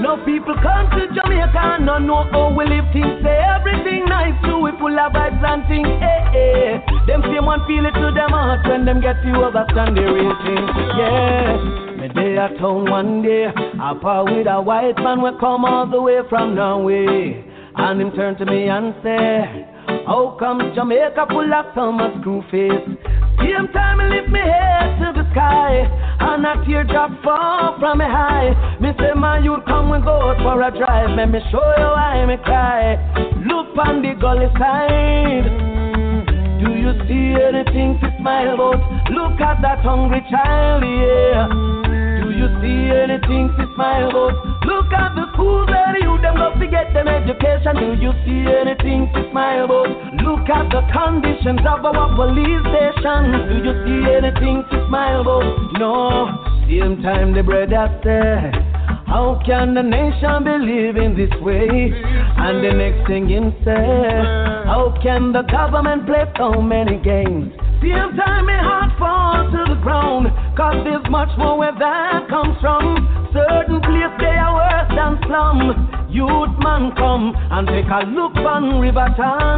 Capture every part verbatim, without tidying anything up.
No people come to Jamaica and no know how we live things. Say everything nice too, we full of vibes and things. Eh, eh. Them same one feel it to them heart when them get you overstand the real thing. Yeah. Me day at town one day, I part with a white man we come all the way from Norway. And him turn to me and say, how come Jamaica full of so much screw face? Same time I lift me head to the sky, and a teardrop fall from me high. Me say man, you come and go out for a drive. Let me show you why me cry. Look on the gully side. Do you see anything to smile about? Look at that hungry child, yeah. Do you see anything to smile about? Look at the schools where you them go to get them education. Do you see anything to smile about? Look at the conditions of our police stations. Do you see anything to smile about? No. Same time the brother said, how can the nation be living this way? And the next thing him said, how can the government play so many games? Same time my heart falls to the ground, cause there's much more where that comes from. Certain place they are worse than slum. Youth man come and take a look on Riverton.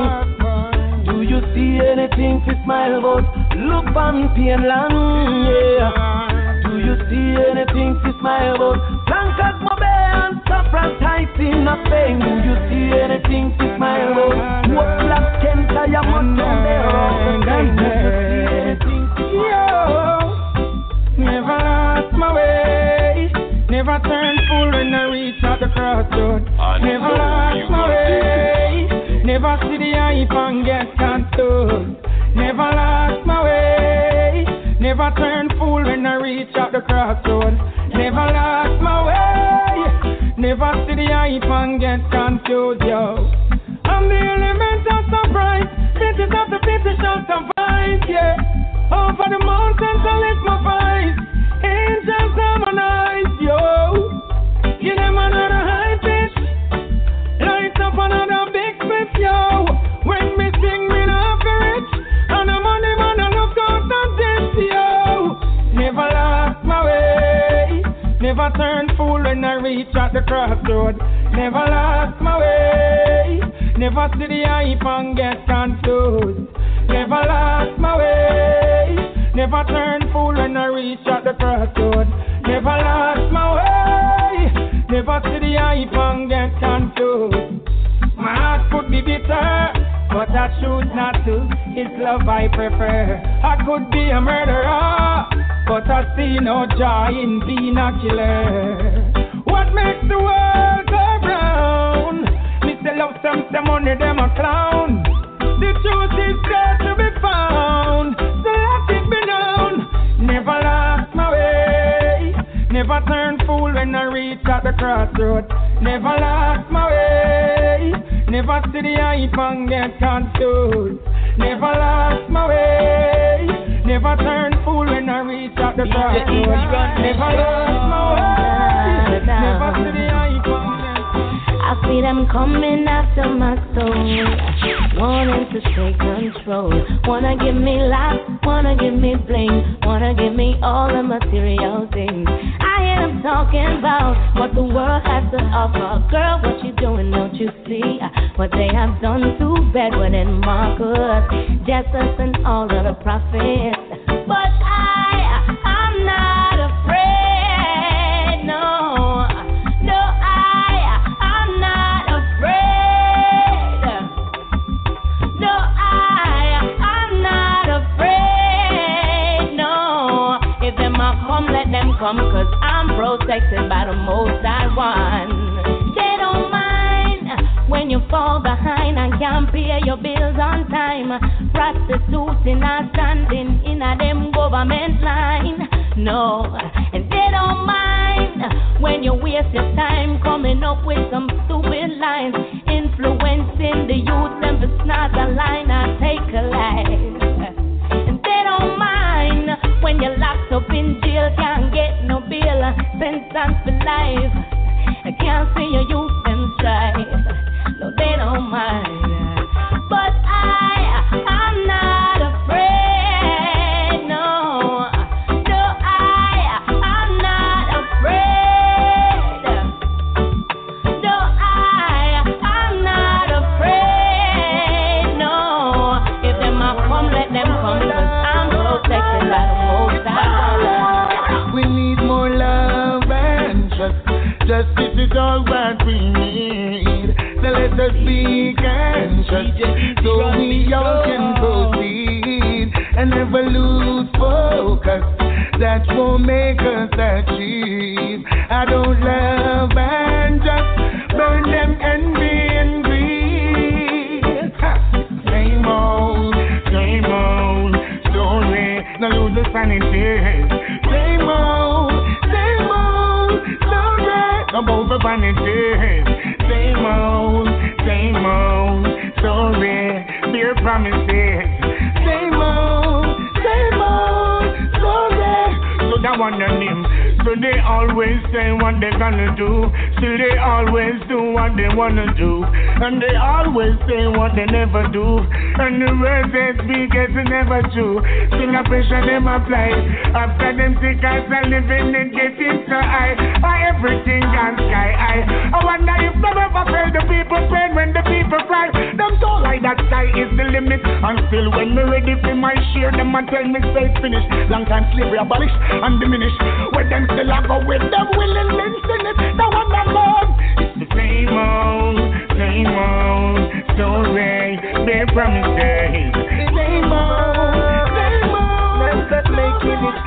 Do you see anything to smile about? Look on Pienland, yeah. Do you see anything to smile about? Blancas Mobe and Saffron tight in a thing. Do you see anything to smile about? What black Kent I am on there? Do you see anything to smile about? Never lost my way. Never turn fool when I reach at the crossroad. Never lost my way. Never see the hype and get cancelled. Never lost my way. Never turn fool when I reach at the crossroad. Never lost my way. Never see the hype and get confused, yo. I'm the element of surprise. Bitches of the pity shall survive, yeah. Over the mountains I lift my voice. Angels harmonize, yo. You them another high pitch. Light up another big split, yo. When me sing, me not for rich. And the money man, I look out at this, yo. Never lost my way. Never turn fool when I reach at the crossroad. Never lost my way. Never see the hype and get confused. Never lost my way. Never turn fool when I reach at the crossroad. Never lost my way. Never see the hype and get confused. My heart could be bitter, but I choose not to. It's love I prefer. I could be a murderer, but I see no joy in being a killer. What makes the world go round? Me say love some, some money, them a clown. The truth is there to be found. So let it be known. Never lost my way. Never turn fool when I reach at the crossroad. Never lost my way. Never see the hype and get confused. Never lost my way. Never turn fool when I reach at the crossroad. Never lost my way. Never see the hype and get confused. I see them coming after my soul, wanting to take control. Wanna give me life, wanna give me bling, wanna give me all the material things. I hear them talking about what the world has to offer. Girl, what you doing, don't you see? What they have done to Bedouin and Marcus, Jesus and all of the prophets. But I, I'm not afraid, no, no, I. Let them come, cause I'm protected by the Most High One. They don't mind when you fall behind and can't pay your bills on time. Prostituting and standing in a them government line. No, and they don't mind when you waste your time coming up with some stupid lines, influencing the youth and the snot a line and take a life. And they don't mind when you're locked up in jail, can't get no bail, sentence for life. I can't see your youth and strive. No, they don't mind. But I, I'm not afraid. No, no, I, I'm not afraid. Justice is all what we need. So let us be conscious so we all can proceed and never lose focus. That won't make us achieve. I don't love and just burn them envy and greed. Ha! Same old, same old story. Now lose the sanity. Same old, same old story. About the vanity. Same old, same old story. Beer promises. Same old, same old story. So that one and him. So they always say what they gonna do. Still they always do what they wanna do. And they always say what they never do. And the words they speak is never true. Still the pressure them apply. After them sick as a living and getting so high. Why everything gone sky high. I wonder if them ever feel the people pain when the people cry. Them don't like that sky is the limit. And still when me ready for my share, them a tell me say finish. Long time slavery abolished and diminished. When them still I go with them willingly in it. Now one of them. It's the same old, same old story. They promises. Same old, same old. Let's making it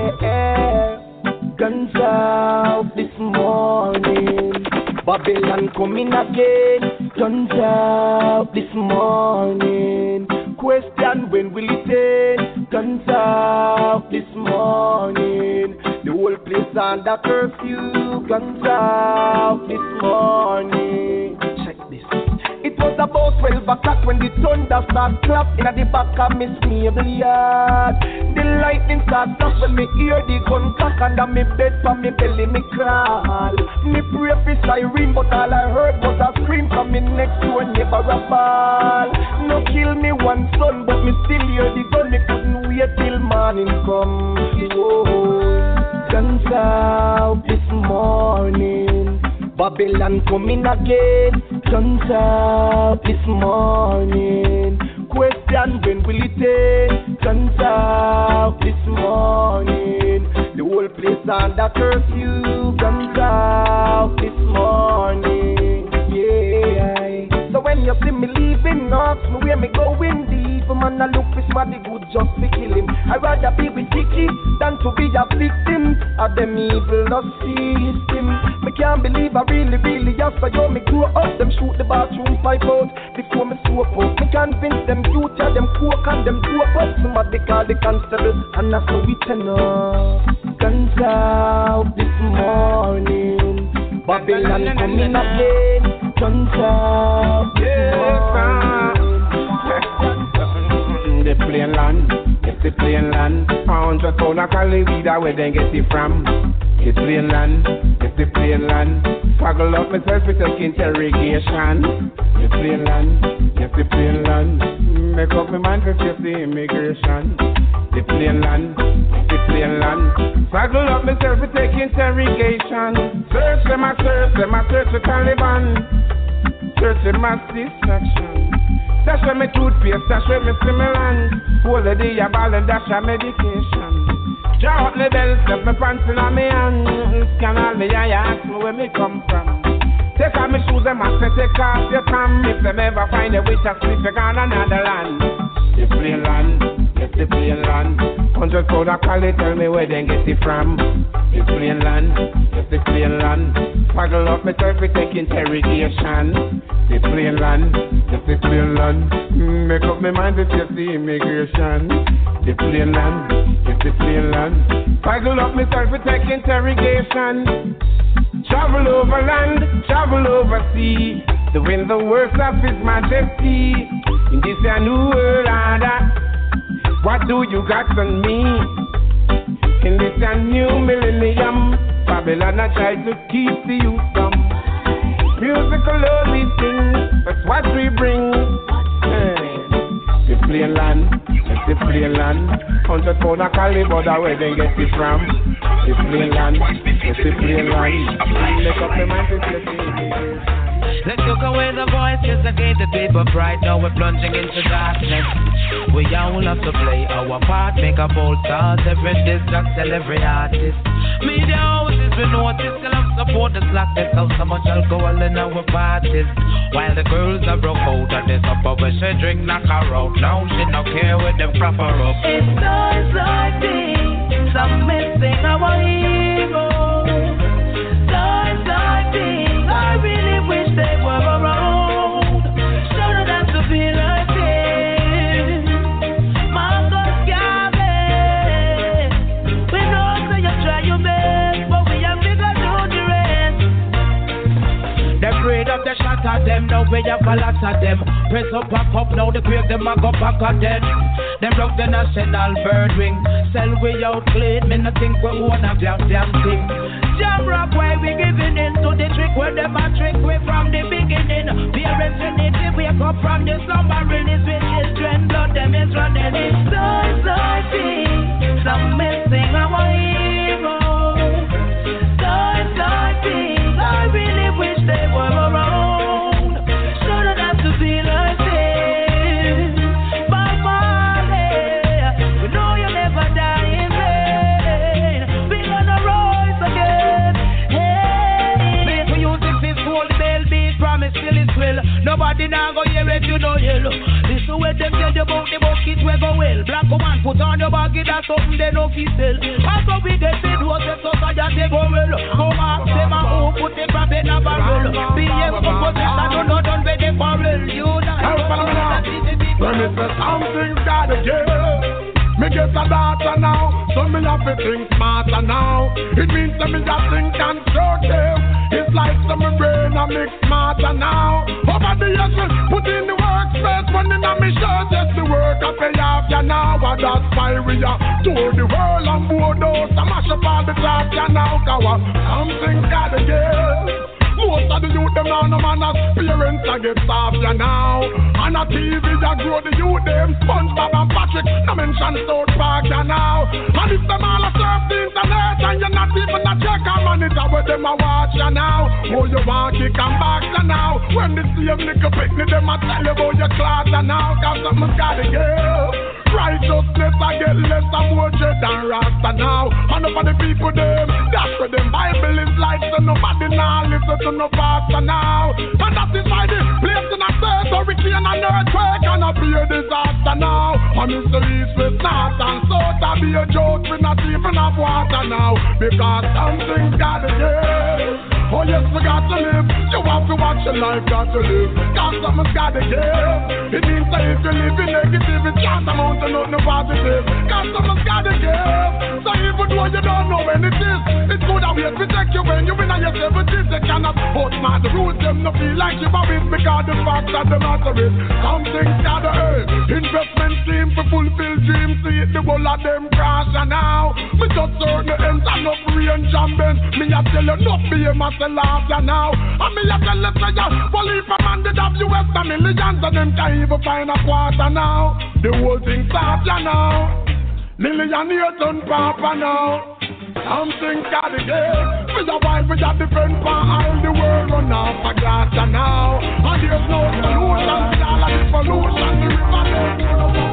clear. Guns out this morning. Babylon coming again. Guns out this morning. Question when will it end? Guns out this morning. The whole place under curfew. Guns out this morning. Check this. It was about twelve o'clock when the thunder start clap in the back of Miss Mabel yard. The lightning start flash when me hear the gun crack under me bed for me belly me crawl. Me pray for siren but all I heard was a scream from me next door neighbor a ball. No kill me one son but me still hear the gun. Me couldn't wait till morning come. Whoa. Guns out this morning. Babylon coming again. Guns out this morning. Question when will it end? Guns out this morning. The whole place under curfew. Guns out this morning. Yeah. So when you see me leaving, ask me where me going deep. Man, I look for somebody good just to kill him. I'd rather be with Vicky than to be a victim of them evil system. Me can't believe I really, really just saw you. Me grow up, them shoot the bathroom pipe out before me soap up. Me convince them youth, yeah, them coke and them dope up. Somebody call the constable and that's how we turn up. Guns out this morning. Babylon coming again. Guns out this morning. The plain land, it's the plain land. A hundred pound of cali weed, where they get it from? It's plain land, it's the plain land. Paggle up myself with a interrogation. It's plain land, it's the plain land. Make up my mind for face the immigration. The plain land, it's the plain land. Paggle up myself with take interrogation. Search them, I search them, I search the Taliban. Search them, my distraction. Dash where me toothpaste, dash where me stimulant. Hold the day a ball and dash a medication. Draw up me belt, step me pants in a me hand. Scan all me eye, ask me where me come from. Take off me shoes, them and say take off your tam. If them ever find a way to sleep, you gone another land. The plain land, it's the plain land. Hundred pound of cali, tell me where they get it from. The plain land, it's the plain land. Paggle up myself, we take interrogation. The plain land, it's the plain land. Make up my mind to face the immigration. The plain land, it's the plain land. Paggle up myself, we take interrogation. Travel over land, travel over sea. Doing the works of His Majesty. In this a new world order, what do you got on me? In this a new millennium, Babylon I try to keep the youth from. Musical only thing, that's what we bring. Hey. The plain land, it's the plain land. Hundred pound of cali, but where they get it from? The plain land, it's the plain land. Make up the mind to get it. Let's look away the voices against the people pride. Now we're plunging into darkness. We all have to play our part, make a bold start. Every distract, tell every artist. Media houses we notice the love support the slackness. How so much alcohol in our parties. While the girls are broke out and this up but when she drink knock her out. Now she don't care with them crop her up. It's times like these I'm missing our heroes. Times like these I really wish they were around. Shouldn't have to be like this. Marcus Garvey, we know so you try your best, but we have figured out the rest. Them grade up the shot at them, now we have a lot of them. Press up, pop up, now the grave them a go back again. Them rock the national bird wing. Sell we out clean, me no think we own a damn damn thing. Jam rock why we giving in to the trick where them a trick we from the beginning. Parents we need to wake up from the slumber release with children. Blood them is running. It's times like these I'm missing our heroes. Times like these I really wish they were around. Shouldn't have to be like this. Bye bye. We know you never die in vain. We gonna rise again. Hey. Make for you six is cold, the bell beat, promise till it's well. Nobody now go hear it, you know yellow. Listen where them tell you about the bucket we go well. Black woman put on your baggy, that's something they know fi sell. And so we get paid, what's the society go well. Go ask them and who put the crab in a barrel. B M opposition, do not done with the barrel. You know, when it's a something gotta give. Me get a data now, so me have to think smarter now. It means that me just think constructive. It's like some brain I mix smarter now. Over the years we put in the workspace, running on me shirt, just the work I pay off ya now. But that's why we are tour the world and board those. I mash up all the top ya now, cause something gotta give. Most of the youth them now no manners. Parents a get soft ya now. And a T V ya grow the youth them. SpongeBob and Patrick, no mention South Park ya now. And if them all a surf the internet and you not even a check and monitor where them a watch ya now. Oh you want kick and back ya now. When the same little picnic them a tell you about your class ya now. Cause something's gotta give. Righteousness I get less and more dread than Rasta now. And over the people them, that's where them Bible is like. So nobody now listen to no pastor now. And that is why the place in a state hurricane and earthquake and a be a disaster now. And it's the east, west, north and south. I be a joke, we not even have water now. Because something's gotta give. Oh yes, we got to live. You have to watch your life, got to live. Cause something's gotta give. It means that if you live in negative, it can't amount to nothing positive. Cause something's gotta give. So even though you don't know when it is, it's good that we have to take you when you win on your seventies. They cannot outsmart the rules, them no feel like you have it. Because the fact that the matter is, something's gotta earn. Investment team to fulfill dreams. See it, the whole of them crash and now. We just turn the ends and up range and bend. Me I tell you, not be a master laugh ya now. And me a tell you, say ya, well if a man did have U S a millions and them can't even find a quarter now. The whole thing stop ya now. Millionaire turn papa now. Something gotta give. With a wife we a different part of the world run off a glass ya now. And there's no solution to all of the pollution. The river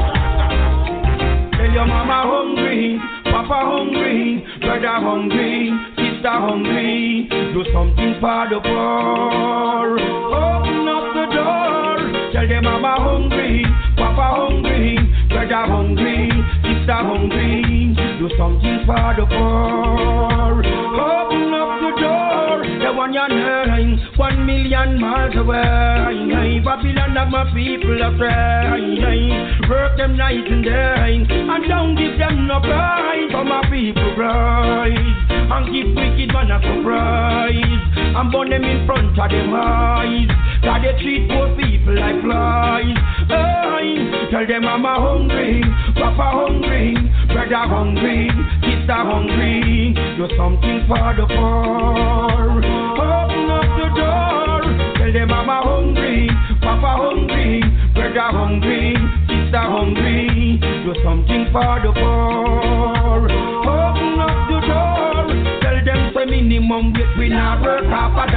tell your mama hungry, papa hungry, brother hungry, sister hungry. Do something for the poor. Open up the door. Tell them mama hungry, papa hungry, brother hungry, sister hungry. Do something for the poor. Open up the door. The one you're nine, one million miles away. Babylon have my people afraid. Work them night and day, and don't give them no prize. For my people rise, and give wicked man a surprise, and burn them in front of them eyes. Cause they treat poor people like flies. Hey, tell them I'm a hungry, papa hungry, brother hungry, sister hungry. Do something for the poor. Open up the door. Tell them I'm a hungry, papa hungry, brother hungry, sister hungry. Do something for the poor. Open up the door. Tell them say minimum wage we not work half of that.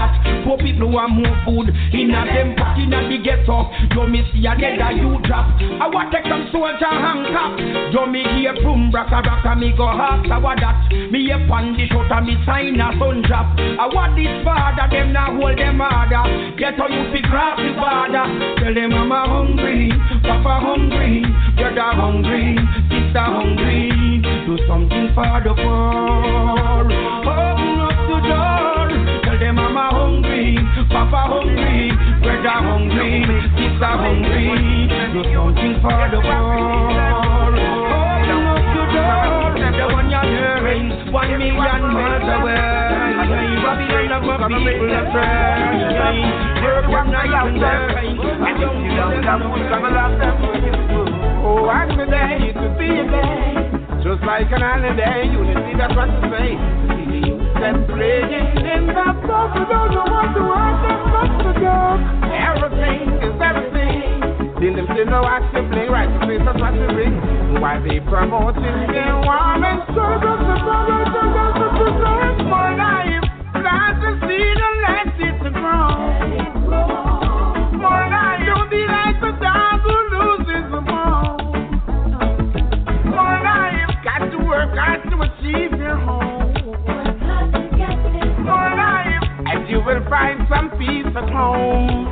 poor people want more food. In a them pot in a the ghetto. You me see a dead a you drop. I want take some soldier hang cap. You me hear from braka braka me go half. I want that. Me a pan the shot and me sign a sun drop. I want this father them now hold them harder. Get how you fi grab the father. Tell them mama hungry, papa hungry, brother hungry, sister hungry. Do something for the poor. Open up the door. Tell them mama hungry, papa hungry, brother hungry, sister hungry. Do something for the poor. Open up the door. The one you're hearing, one million miles away. Babylon of my people are praying. Work one night and day. And don't you love them, come along them. Oh, and today it could be a day. Just like an holiday, unity, that's what to say. Them playing in the book, we don't know what to want, them but to go. Everything is everything. Then them still know what to play, right to say, that's what to bring. Why they promoting their warm and service, the brothers and the sisters, more life. Plant the seed and let it grow. More life, don't be like the dog who loses the ball. More life, got to work hard to achieve your home. More life, and you will find some peace at home.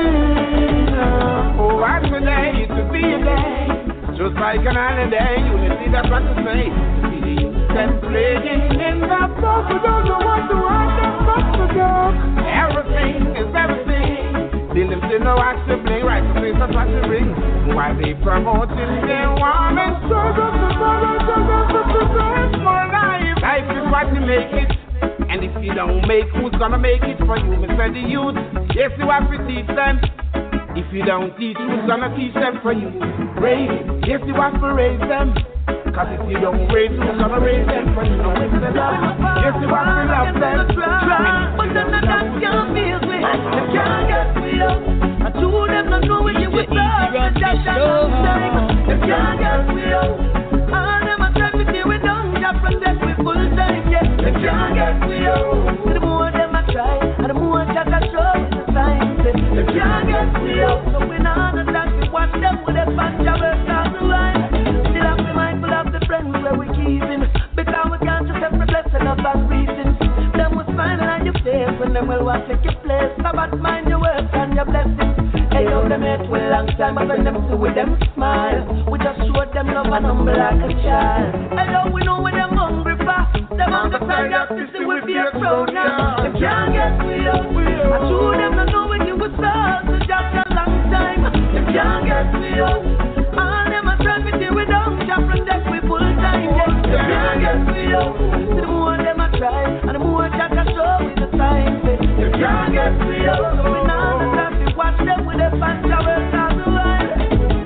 Mm-hmm. Oh, and today to be a day, just like an holiday, unity, that's what to say. Them playing in the book, we don't know what to want, them but to go. Everything is everything. Then them still know what to play, right to say, that's what to bring. Why they promoting their warm and struggle to follow, to prevent more life. Life is what you make it. And if you don't make, who's gonna make it for you? Me say the youth, yes, you have to teach them. If you don't teach, who's gonna teach them for you? Raise, yes, you have to raise them. Cause if you don't raise, who's gonna raise them for you? No, it's the love. Yes, you have to love them. But them not that can't feel me. They can't get me up. I told them not know when you with love. They just can't time. They can't get me up. All them a try to deal with them. Just protect me full time. Yeah, they can't get me up. The more them a try, and the more that I show is the sign. They can't get me up. So we not understand we watch them with a bunch of us down the line. Still have to be mindful of the friends where we keeping. Because we can't just have the blessing of bad reasons. Them will smile on your face when them will want to take your place. About mind your work and your blessings. Hey, yo, them hate for a long time. I when them see with them smile. We just show them love and humble like a child. Hey, yo, we know when them hungry for. Them on the side of this, we be a crowd now. They can't get me up. I show them to know when you was start to just a long time. They can't get me up. All them a try to deal with them. Just protect me full time. They can't get me up. The more them a try, and the more that I show with the time. They can't get me up. So we not understand to watch them with the fans that will not do right.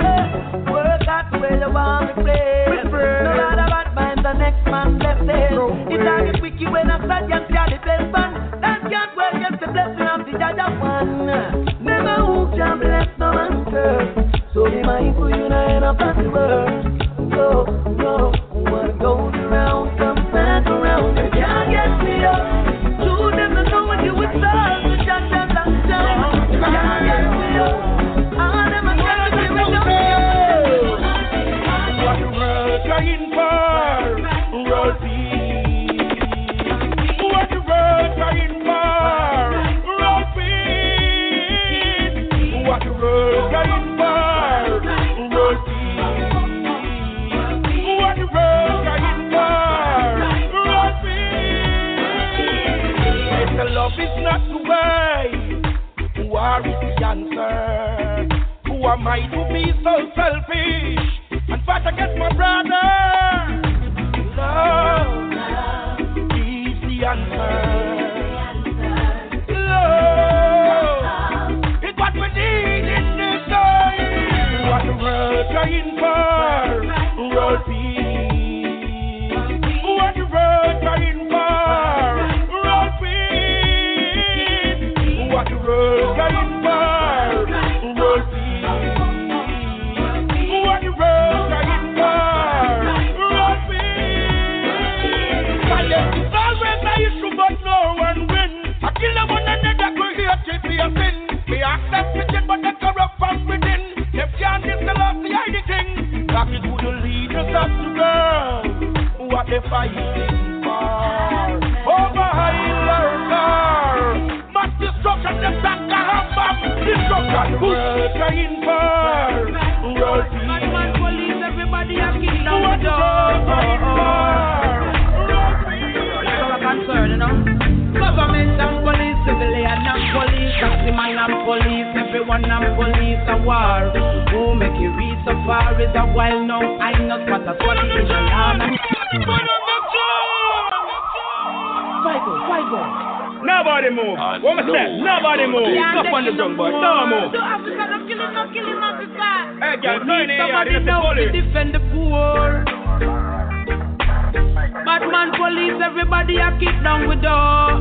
Work out where you want to play. No matter what mind the next man left there. It's like a quickie when I start just got the best fun. That can't work against the blessing of the other one. Never who can bless no man curse. So be mindful you know end up at the worst. Yo, yo, what goes around comes back around. You can't get me up. Shoot them to know when you would start to just a long time. You can't get me up. All them are trying to give me no peace. What the world trying for? World peace. What the world trying for? World peace. What the world trying for? World peace. What the world trying for? World peace. If the love is not the way, war is the answer. Who am I to be so selfish and fight against my brother? Love is the answer. Love is what we need in this time. What the world trying for? World peace. What the world trying for? World peace. What the world trying for? World peace. What the world trying for? World peace. Violence is always an issue, but fighting for. Over high mass destruction, the back of bomb destruction. Who's trying for? World peace. Man, police, everybody a kill down the door. That's all I'm concerned, you know. Government and police, civilian and police, taxi man and police, everyone and police a war. Who make you reach so far is a while now. I not what a what it is alarm. Figo, Figo. Nobody move. What am I saying? Nobody move. Stop on the drum, boy. Don't move. The officer don't kill him, don't kill him, officer. Hey, girl, go in here. Somebody now to defend the poor. Batman police, everybody a kick down with door.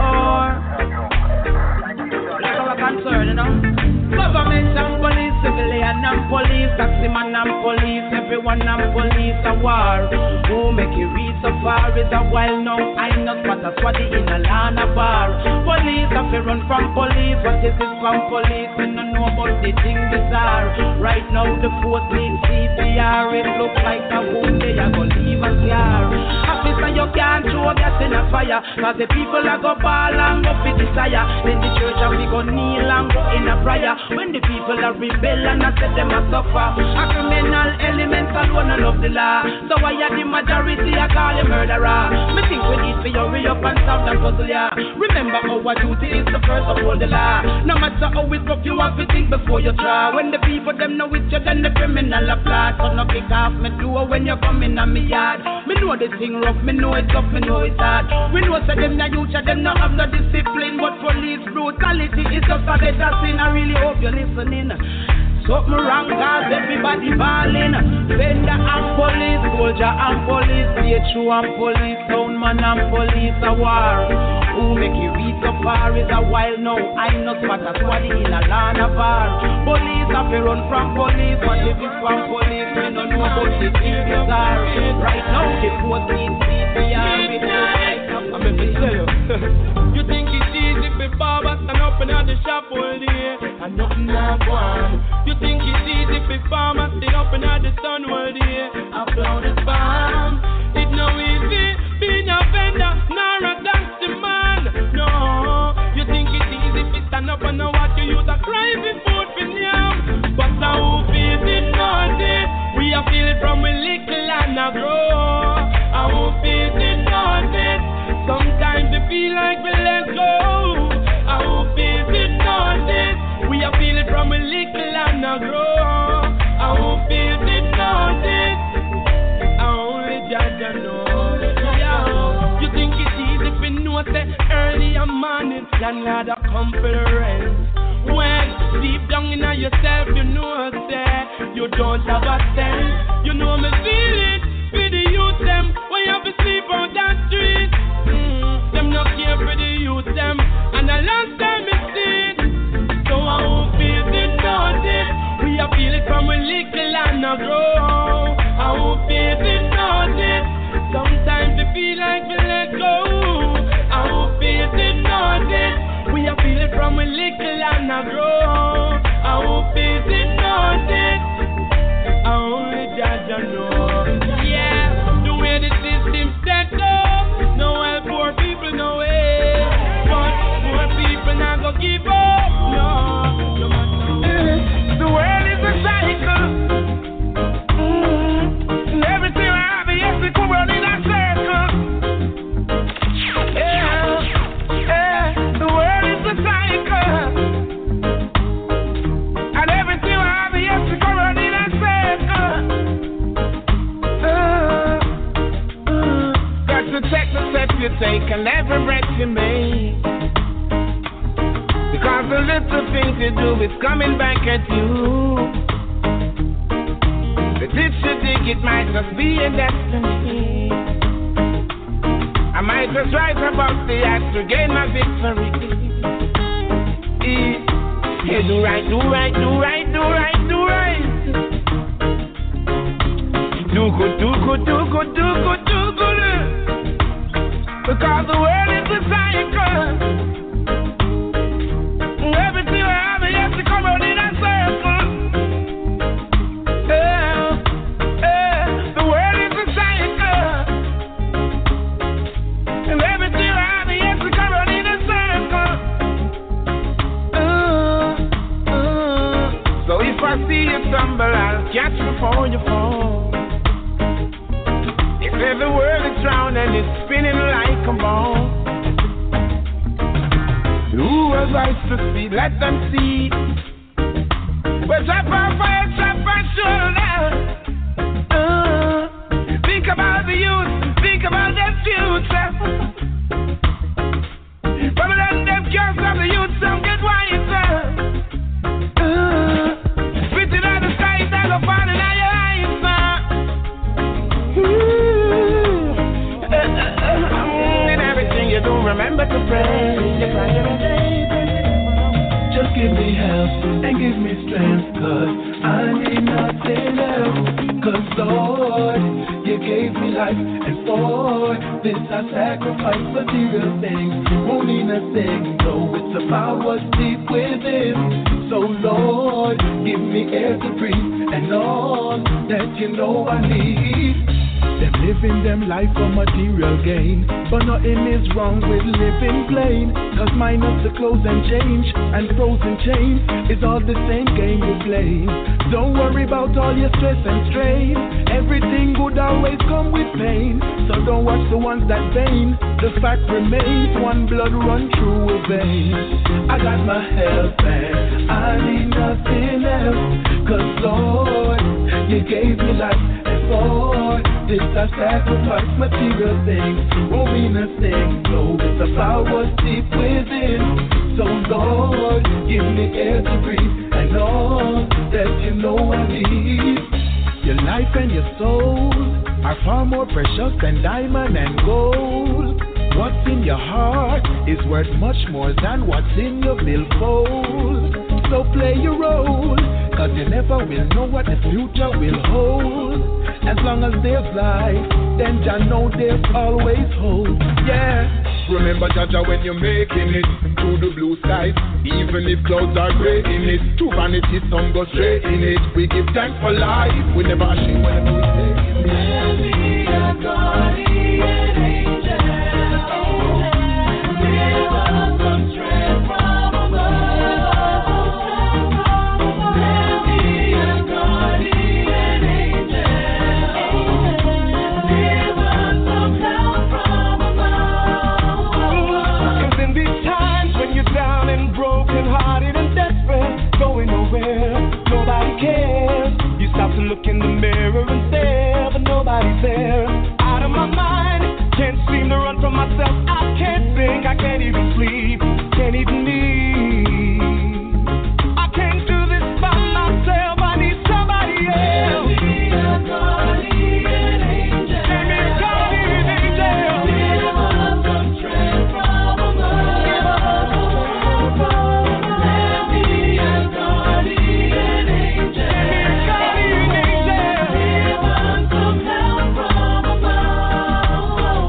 That's all I'm concerned, you know. Government and police, civilian and police, taxi man and police, everyone and police a war. Who make you reach so far is a while now. I'm not what a swaddy in a land a bar. Police have to run from police. What is this from police? We don't know about the thing bizarre. Right now the force needs C P R. It looks like a wound they are gonna leave a scar. Officer, you can't throw gas in a fire, cause the people are go ball and go for desire. Then the church and we go kneel and go in a prayer. When the people are rebel and I set them a suffer. A criminal element alone I love the law. So why are the majority I call you murderer? Me think we need to hurry up and solve that puzzle, yeah. Remember our duty is the first of all the law. No matter how it's rough, you have to think before you try. When the people them know it's you, then the criminal apply. So no kick off me door when you come in on me yard. Me know the thing rough, me know it's tough, me know it's hard. We know say them the youth, them no have no discipline. But police brutality is just a better sin. I really hope you're listening. Something wrong cause everybody balling. Vendor and police, soldier and police, P H O and police, soundman and police a war. Who make you reach so far is a while now. I'm not smart as somebody in a land of bar. Police have to run from police, but if it's from police, we don't know about the thing bizarre. Right now the force needs C P R. I'm going to tell you. You think it's easy for Baba stand up in the shop all day and nothing not one. You think it's easy for farmers stay up in the sun all day and blow the bomb. It's no easy being a vendor, nor a gangster man. No, you think it's easy to stand up and know what you use a cry before for them. But now who feels it nothing? We are feeling from a little and a grow. And who feels it nothing? Sometimes we feel like we let go. I hope it's nothing. We are feeling from a little and a grow. I hope it's nothing. I only judge and know. Yeah. You think it's easy if you know say early in morning landlord a come for the rent. When deep down in yourself you know say you don't have a sense. You know me feel it for the youth them when you have to sleep on that street. Them not care for the youth them, and the last time it's seen. So I won't feel it nothing. We are feel it from a little and a grow. I won't feel it nothing. Sometimes we feel like we let go. I won't feel it nothing. We are feel it from a little and a grow. I won't feel it nothing. I only judge and know. Yeah, the way the system set up. No help poor people, no way. But poor people not gonna give up. No, no matter. The world is a cycle. Mm-hmm. And everything I have, yes, we come run in a circle. Yeah, yeah. The world is a cycle. And everything I have, yes, we come run in a circle. Take the steps you take and every breath you make, because the little things you do is coming back at you. The ditch you dig, it might just be a destiny. I might just rise above the axe to gain my victory. Yeah, do right, do right, do right, do right, do right. Do good, do good, do good, do good, do good. Because the world is a cycle. Everything I have, you have to come out in a circle. Yeah, yeah. The world is a cycle. catch before you fall. If every world is drowned and it's spinning like a ball, who has eyes to see? Let them see. We're trap on fire, trap on shoulder. Uh, think about the youth, think about their future. But let them curse of the youth, some get wiser. Uh, spit it out the sky, that go fall in your eyes, man. Uh, uh, uh, uh, in everything you do, remember to pray. You cry every day. Just give me help and give me strength, cause I need nothing else. Cause Lord, you gave me life, and for this I sacrifice material things. Won't mean a thing, though it's about what's deep within. So Lord, give me air to breathe, and all that you know I need. Them living them life for material gain, but nothing is wrong with living plain. Cause minus the clothes and change and frozen change is all the same game you play. Don't worry about all your stress and strain. Everything good always come with pain. So don't watch the ones that vain. The fact remains, one blood run through a vein. I got my help and I need nothing else. Cause Lord, you gave me life, and for this I sacrifice material things. Won't mean a thing, no, it's about what's deep within. So Lord, give me air to breathe, and all that you know I need. Your life and your soul are far more precious than diamond and gold. What's in your heart is worth much more than what's in your billfold. So play your role, cause you never will know what the future will hold. As long as there's life, then Jah know there's always hope. Yeah. Remember Jaja when you're making it through the blue skies, even if clouds are grey in it. To vanity, some go straight in it. We give thanks for life. We never ashamed whenever we say it. Let me a guardian angel, give us some strength from above. Let me a guardian angel, give us some help from above. Cause in these times when you're down and broken hearted and desperate, going nowhere, nobody cares. You stop to look in the mirror and stare, but nobody's there. Out of my mind, can't seem to run from myself. I can't think, I can't even sleep, can't even eat. I can't do this by myself, I need somebody else. Let me a guardian angel, Give me a guardian angel. give us some strength from above. Let me a guardian angel, Guardian angel. give us some help from above.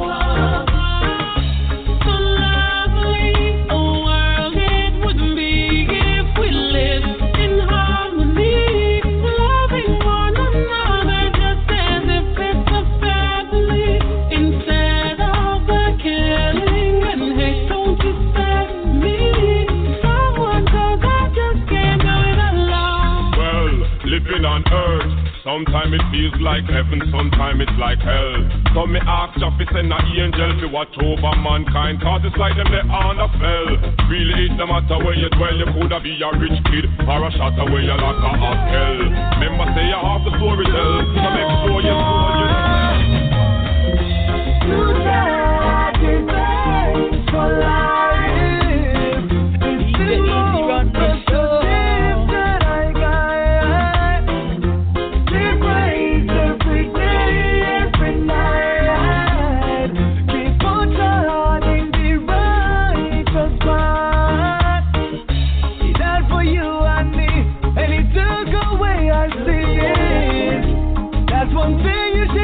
So lovely a world it would be if we lived in harmony, loving one another just as if it's a family, instead of the killing and hate. Don't you send me someone, 'cause I just can't do it alone. Well, living on earth, sometimes it feels like heaven, sometimes it's like hell. So me ask Jah fi send a angel fi watch over mankind, cause it's like them they on a spell. Really it no matter where you dwell, you coulda be a rich kid or a shot away you like a hostel. Remember say you have the story tell, so make sure you know you To God give thanks for life. It's the most precious gift that I got. Give praise every day, every night. Keep on charting the righteous path. He died for you and me, and he took away our sin. That's one thing you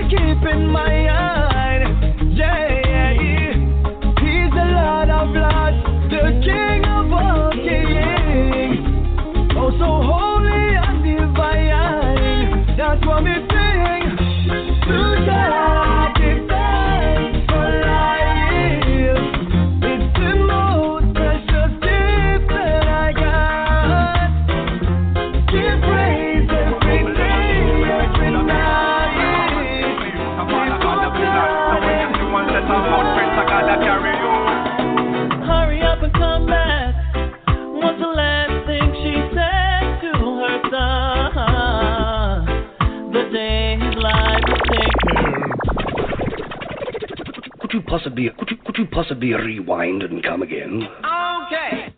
possibly could you could you possibly rewind and come again? Okay.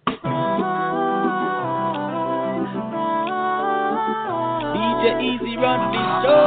D J Easy run the show.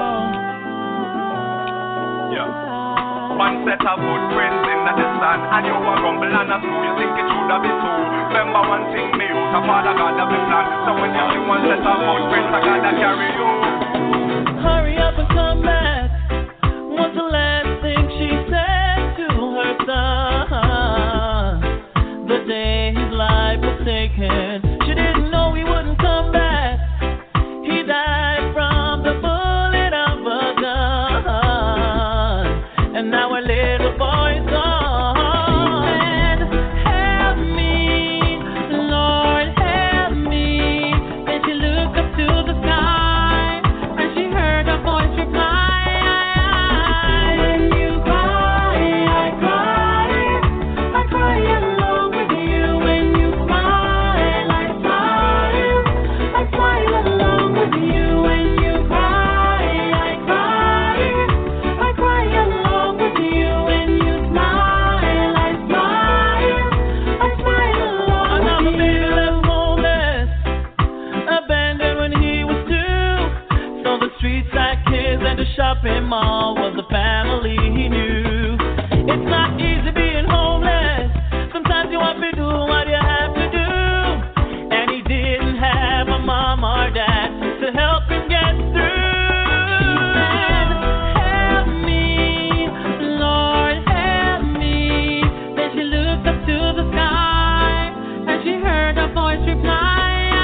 Yeah. One set of footprints in the sand, and you a rumble and a screw. You think it should have been two. Remember one thing, me out of Father God have been planned. So when you see one set of footprints, I gotta carry you. Hurry up and come back. Was the last thing she said to her son the day his life was taken. She didn't know he wouldn't come back. He died from the bullet of a gun, and now her little boy's gone. And help me, Lord, help me. Then she looked up to the sky, and she heard a voice reply. Shopping mall was the family he knew. It's not easy being homeless. Sometimes you have to do what you have to do. And he didn't have a mom or dad to help him get through. And help me, Lord, help me. Then she looked up to the sky, and she heard a voice reply.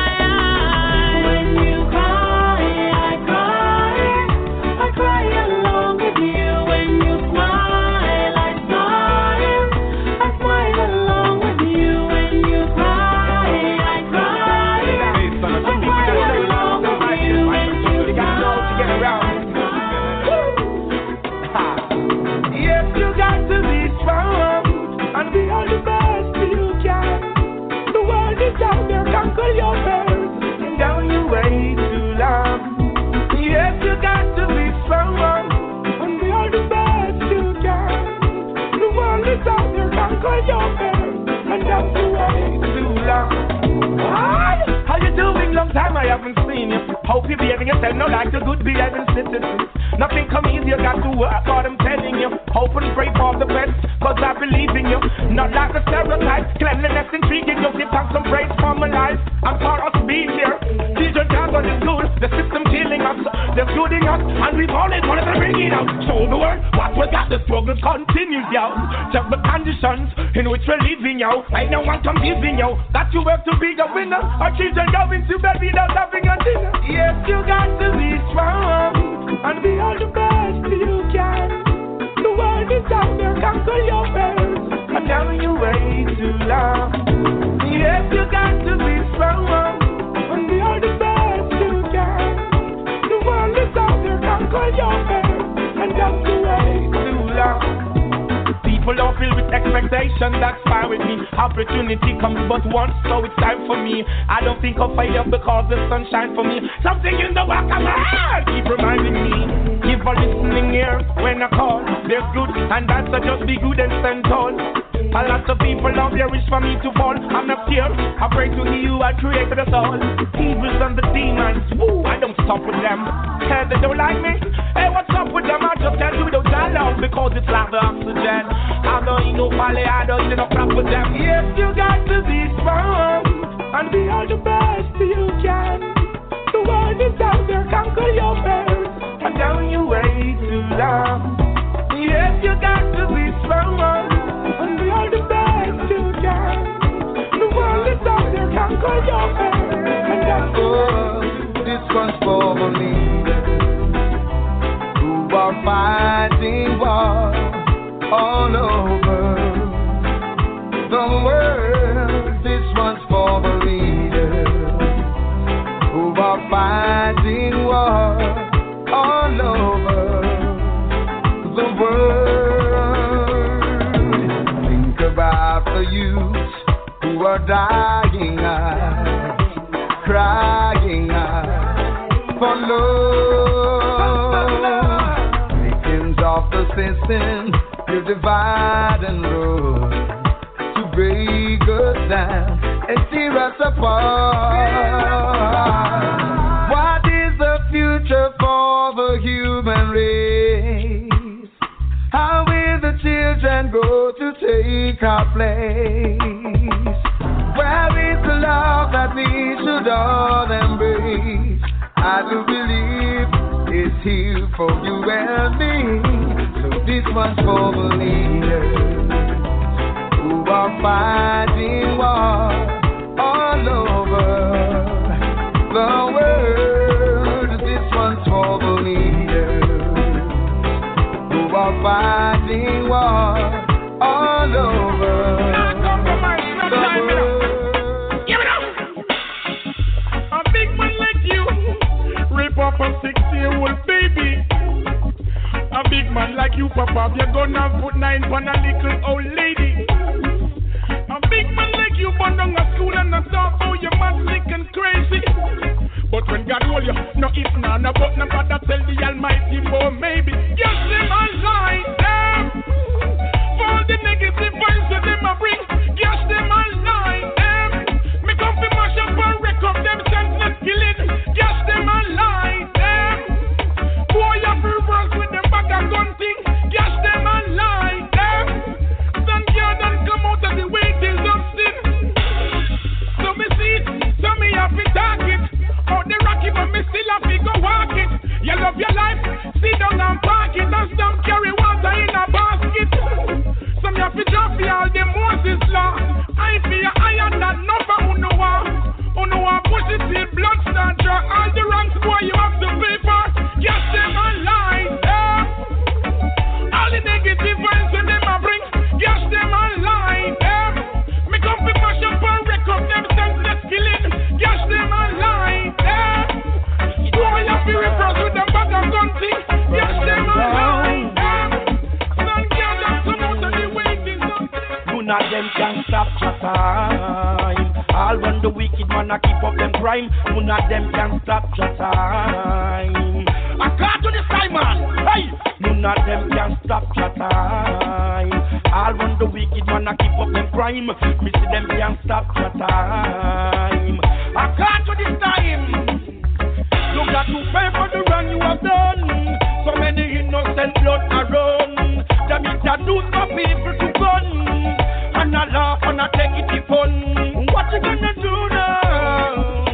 How you doing? Long time I haven't seen you. Hope you're behaving yourself now like a good behaving citizen. Nothing come easy, you got to work hard, I'm telling you. Hope and pray for the best, cause I believe in you. Not like a stereotype, cleanliness intriguing you. Give thanks and praise for my life, and for us being here. Children can't go to school, the system killing us. They're shooting us, and we've always wanted to bring it out. Show the world what we got, the struggle continues, yo. Check the conditions in which we're living, yo. Ain't no one come giving, yo. Got to work to be a winner. Our children going to bed without having a dinner. Yes, you got to be strong and be all the best you can. The world is out there, conquer your fears, and now you wait too long. Yes, you got to be strong and be all the best you can. The world is out there, conquer your fears, and now you wait too long. People don't feel with expectation, that's fine with me. Opportunity comes but once, so it's time for me. I don't think of fire because the sun shines for me. Something in the back of my head keep reminding me. Give a listening ear when I call. There's good and bad, so just be good and stand tall. A lot of people out there wish for me to fall. I'm not scared, I pray to He who had created us all. Evils and the demons, woo, I don't stop with them. Hey, they don't like me, hey, what's up with them? I just can't do without that love, because it's like the oxygen. I don't need no folly, I don't need no crap with them. Yes, you got to be strong and be all the best you can. The world is out there, conquer your fears, and don't you wait too long. Yes, you got to be strong and be all the best you can. The world is out there, conquer your fears, and don't you wait too long. This one's for the leaders who are fighting war all over the world. This one's for the leaders who are fighting war all over the world. Think about the youth who are dying out, crying out for love. Victims of the system, you divide and rule to break us down and tear us apart. What is the future for the human race? How will the children go to take our place? Where is the love that we should all embrace? I do believe it's here for you and me. So this one's for the leaders who are fighting war all over the world. This one's for the leaders who are fighting war all over the world. Give it up! A big man like you rip up a six-year-old baby. A big man like you, Papa, you're gonna put nine on a little old lady. A big man like you, born down a school and a talk about your man sick and crazy. But when God hold you, no if, no, no, but no matter, tell the Almighty more maybe. Yes, them a lie, them. For all the negative vibes that them a bring, yes, them a lie, them. Me come to mash up and wreck up them senseless killing. Yes, them a lie, them. Boy, you free world with them back and gun thing. Yes, them a lie, them. Son girl don't come out of the way till them sin. So me see it, so me have to talk it. Out the rocky, but me still have to go walk it. You love your life, sit down and park it. And some carry water in a basket. Some you have to drop you all the Moses law. I feel iron that number who know what. Who know what push it till blood start draw. All the wrongs boy you have to pay for. Yes, them a lie, yeah. All the negative vibes when them a bring. Yes, them a lie, yeah. Me come to mash up and wreck up them senseless killing. Yes, them a lie, yeah. Boy, you feel repressed with them back and gun thing. Yes, them a lie, yeah. Son girl don't come out of the waiting. None of them can stop your time. All when the wicked man a keep up them crime. None of them can stop your time. I can't do this time, man. Hey, none of them can stop your time. All when the wicked man a keep up them crime. Me see them can stop your time. I can't do this time. You got to pay for the wrong you have done. So many innocent blood are run. Them introduce the people to gun. And I laugh and I take it to fun. What you gonna do now?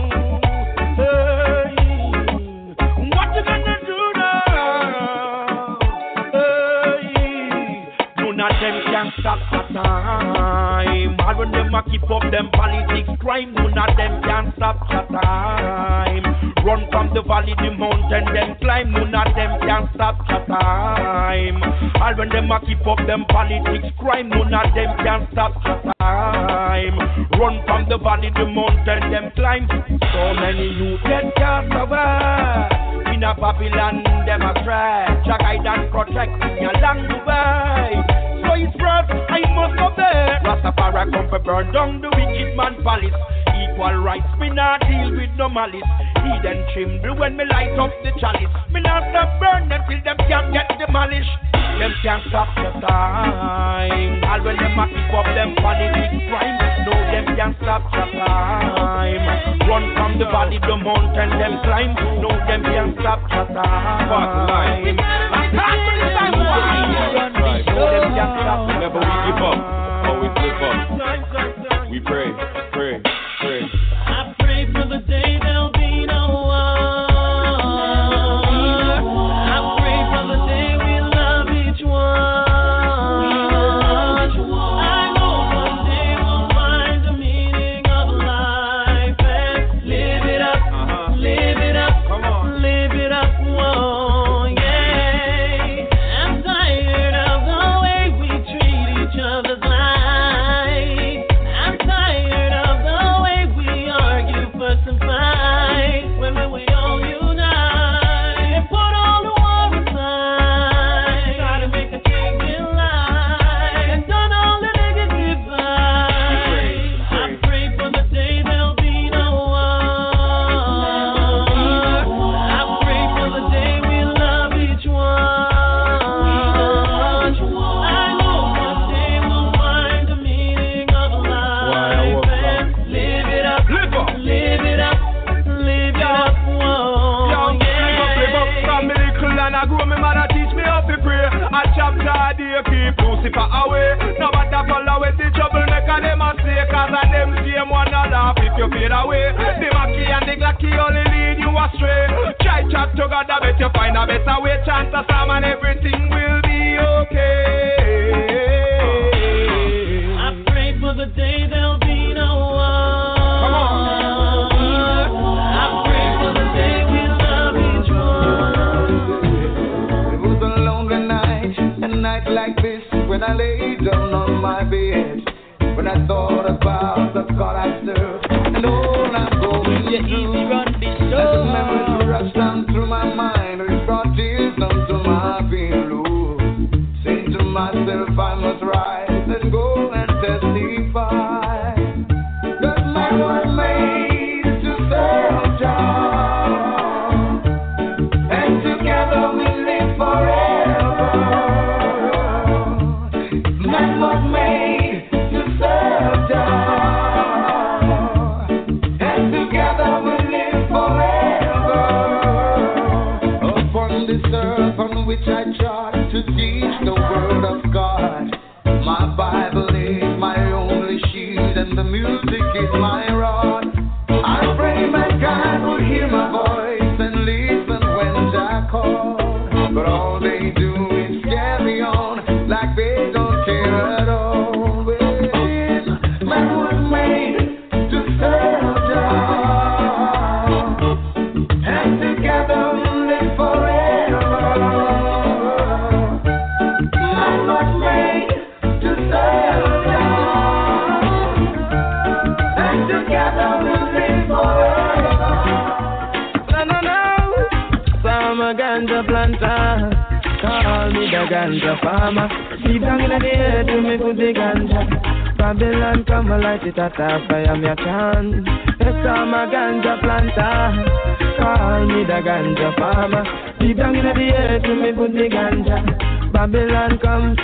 Hey, what you gonna do now? Hey, none of them can stop the time. All when them a keep up them politics crime, none of them can stop the time. Run from the valley, the mountain, them climb. None of them can stop the time. All when them a keep up them politics crime, none of them can stop the time. Run from the valley, the mountain, them climb. So many youth get cast away. In a Babylon, them a try. Jah guide and protect me along the way. So it's rough, I must obey. Rastafari come to burn down the wicked man palace. Equal rights, me not deal with no malice. Eden chimney when me light up the chalice. Me not stop burn them till them can't get demolished. Them can't stop the time. All when them a keep up them politics crime. No, them can't stop the time. Run from the valley, the mountain, them climb. No, them can't stop the time. I can't do this time. Why? No, them can't stop. Never we give up, always live up. We pray, pray, pray. I pray for the day there'll be no war. I pray for the day we love each one. I know one day we'll find the meaning of life and live it up, live it up, live it up. Whoa, yeah. I'm tired of the way we treat each other's lives. I'm tired of the Lucifer away. Nobody follow with the troublemaker, them a say, cause of them same one a laugh if you fade away. The Mackie and the Glocky only lead you astray. Try chat together, bet you find a better way. Chance of some and everything will be okay. I pray for the day there'll be no war. Come on. I pray for the day we'll love each one. It was a lonely night, a night like this, when I lay down on my bed. When I thought about the God I serve and all I'm going through, as the memories rushed down through my mind, it brought tears down to my pillow. Saying to myself, I must rise and go and testify. That man was made to serve Jah, and together we live forever. Man was made to serve Jah, and together we live forever. Upon this earth on which I trod to teach the word of God, my Bible is my only shield and the music is my rod. I pray mankind will hear my voice and listen when Jah calls, but all they do is carry on like they don't care at all. Man was made to serve Jah, and together we'll live forever. Man was made to serve Jah, and together we'll live forever. No, no, no. So I'm a ganja planter. Call me the ganja farmer. Deep down in the air to me put the ganja. Babylon come and light it at a fire, me a chant. Yes, I'm a ganja planter. Call me the ganja farmer. Deep down in the air to me put the ganja. Babylon come.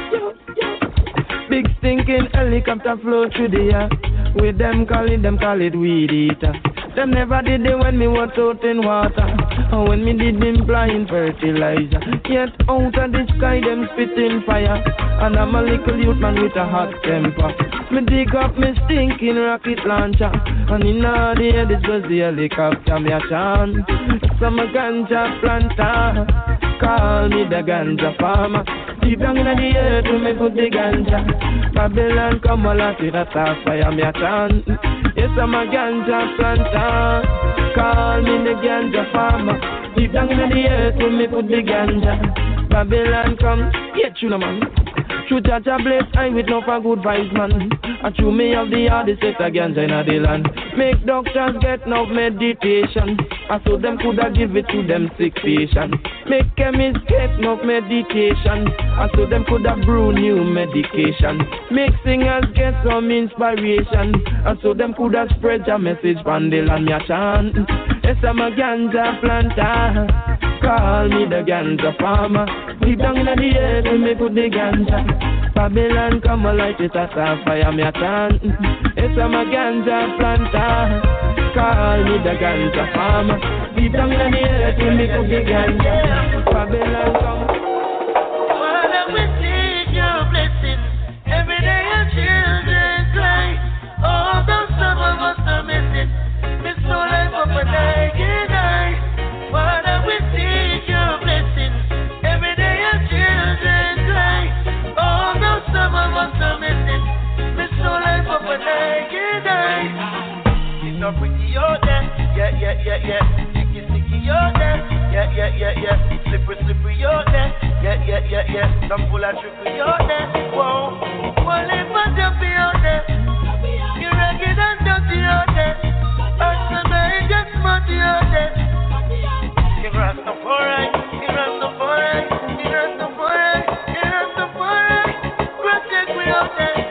Big stinking helicopter flow through the air. With them call it, them call it weed eater. Them never did it when me was out in water, or when me did them blind fertilizer. Yet out of the sky them spitting fire, and I'm a little youth man with a hot temper. Me dig up me stinking rocket launcher, and in all the air this was the helicopter me a chant. Some a ganja planter, call me the ganja farmer. Deep down in the air to me put the ganja. Babylon come a lot with a top fire me a chant. Yes, I'm a ganja planter. Call me the ganja farmer. Deep down in the air to me put the ganja. Babylon come, get you no man. True Jaja bless I with no for good vibes man. And true me of the hardest set of ganja in the land. Make doctors get no meditation, and so them coulda give it to them sick patient. Make chemists get no medication, and so them coulda brew new medication. Make singers get some inspiration, and so them coulda spread your message from the land me a chant. Yes, I'm a ganja planter. Call me the ganja farmer. Deep down in the air, to me put the ganja. Babylon come a light it at a fire me a chant. Yes, I'm a ganja planter. Call me the ganja farmer. Deep down in the air, to me put the ganja. Babylon come. Father, we seek your blessing. Every day your children cry. All those some of us are missing. Miss no life of a night and night. Father, we seek your blessing. Every day your children cry. All those some of us are missing. Miss no life of a night and night. It's not pretty out there. Yeah, yeah, yeah, yeah. Sticky, sticky out there. Yeah, yeah, yeah, yeah. Slippery, slippery out there. Yeah, yeah, yeah, yeah. Some full of trickery out there. Whoa. One live and jumpy out there. You're ragged and dirty out there. And somebody just smutty out there. Give us the foreign, give us the foreign, give us the foreign, give us the foreign. Protect we out there.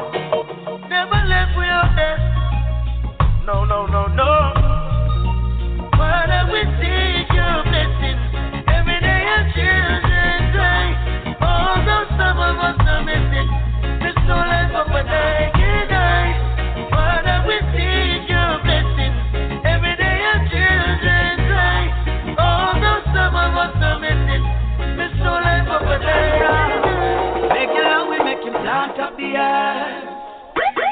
Never left we out there. No, no, no, no. Father, we seek your blessing. Every day your children cry. All those some of us are missing. Miss no life.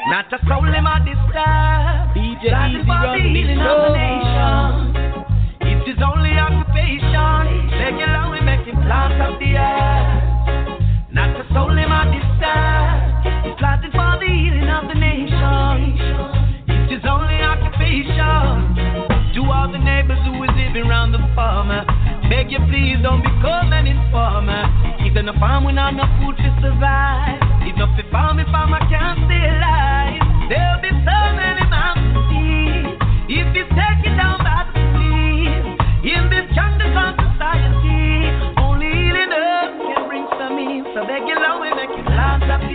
Not a soul in my disturb. D J Easy for run the healing the of the show. nation. It is only occupation. Regular we make him plant up the earth. Not a soul in my disturb. Planted for the healing of the nation. It is only occupation. To all the neighbors who is living around the farmer, beg you please don't become an informer. If there's no farm we not enough food to survive. If not for farm, if farmer can't stay alive, there'll be so many mouths to feed. If it's taken down by the police, in this jungle of society, only healing earth can bring some ease. So beg you long we make you plant up the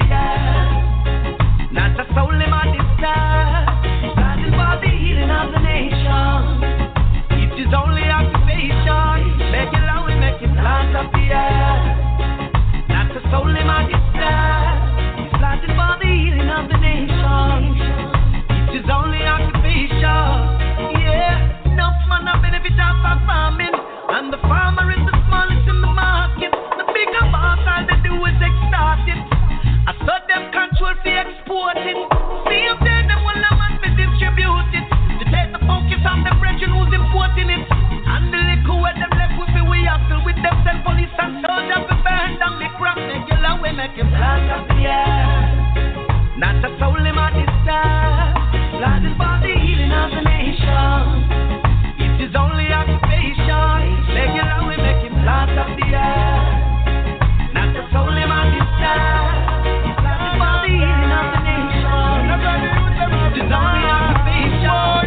earth. Not a soul in my disturb. Planting for the healing of the nation. It is only occupation. Beg you long we make you plant up the earth. Not a soul in my disturb. Planting for the healing of the nation. It is only occupation. Yeah, enough man a benefit of our farming, and the farmer is the smallest in the market. The bigger boss all they do is extort it. I saw them control for exporting. See if they them will have man to distribute it. To take the focus on the brethren who's importing it. And the liquor where them left with me, we hustle with them, send police and soldiers to burn down the crop. Regular we make him plant up the air. Not a soul in my disturb. Planting for the healing of the nation. It is only occupation. Regular we make him plant up the earth. Not a soul in my disturb. Planting for the healing of the nation. It is only occupation.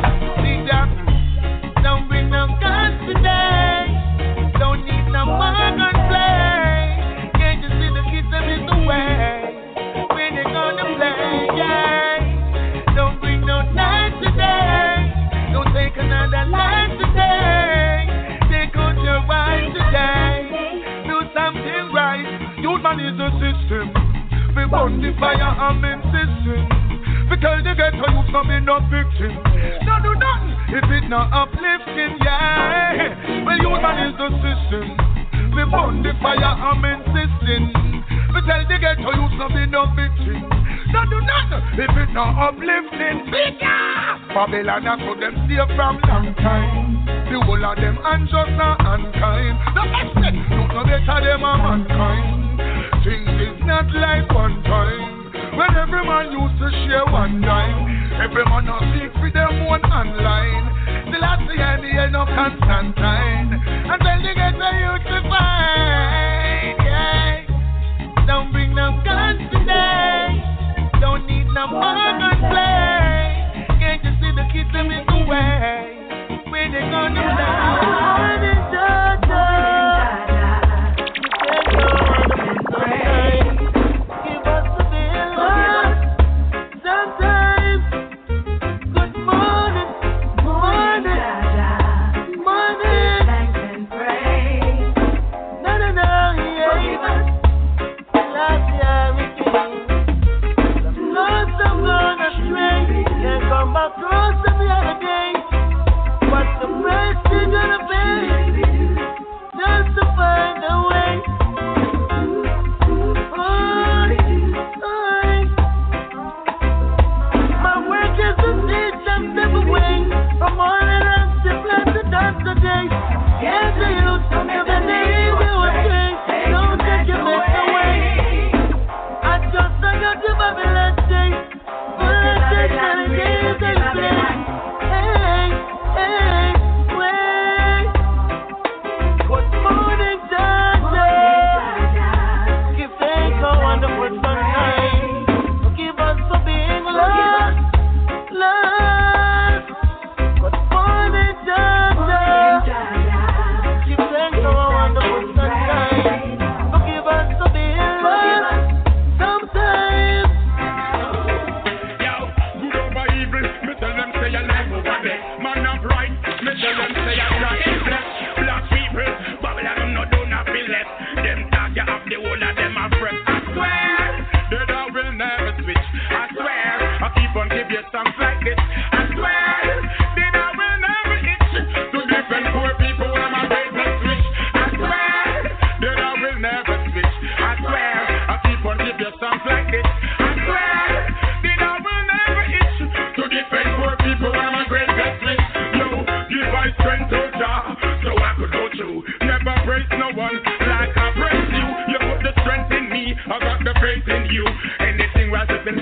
Don't bring no guns today. Don't need no more gunplay. Can't you see the kids them in the way? When they gonna play, yeah. Don't bring no knife today. Don't take another life today. Take out your right today. Do something right. Youth man is a system. We burn the fire, I'm insisting. We tell the ghetto youth no be no victim. Don't do nothing if it not uplifting, yeah. Well, youth man is the system. We burn the fire, I'm insisting. We tell the ghetto youth no be no victim. Don't do nothing if it not uplifting. Bigger! Babylon has put them safe from long time. The whole of them unjust and unkind. The extent, look no better them a mankind. Things is not like one time. When every man used to share one dime, every man now seek for them one online. Still at the end, the end of Constantine. Until they get the youth to fight, yeah. Don't bring no guns today. Don't need no more gunplay. Can't you see the kids them in the way? Where they gonna play? Across the other day, but the rest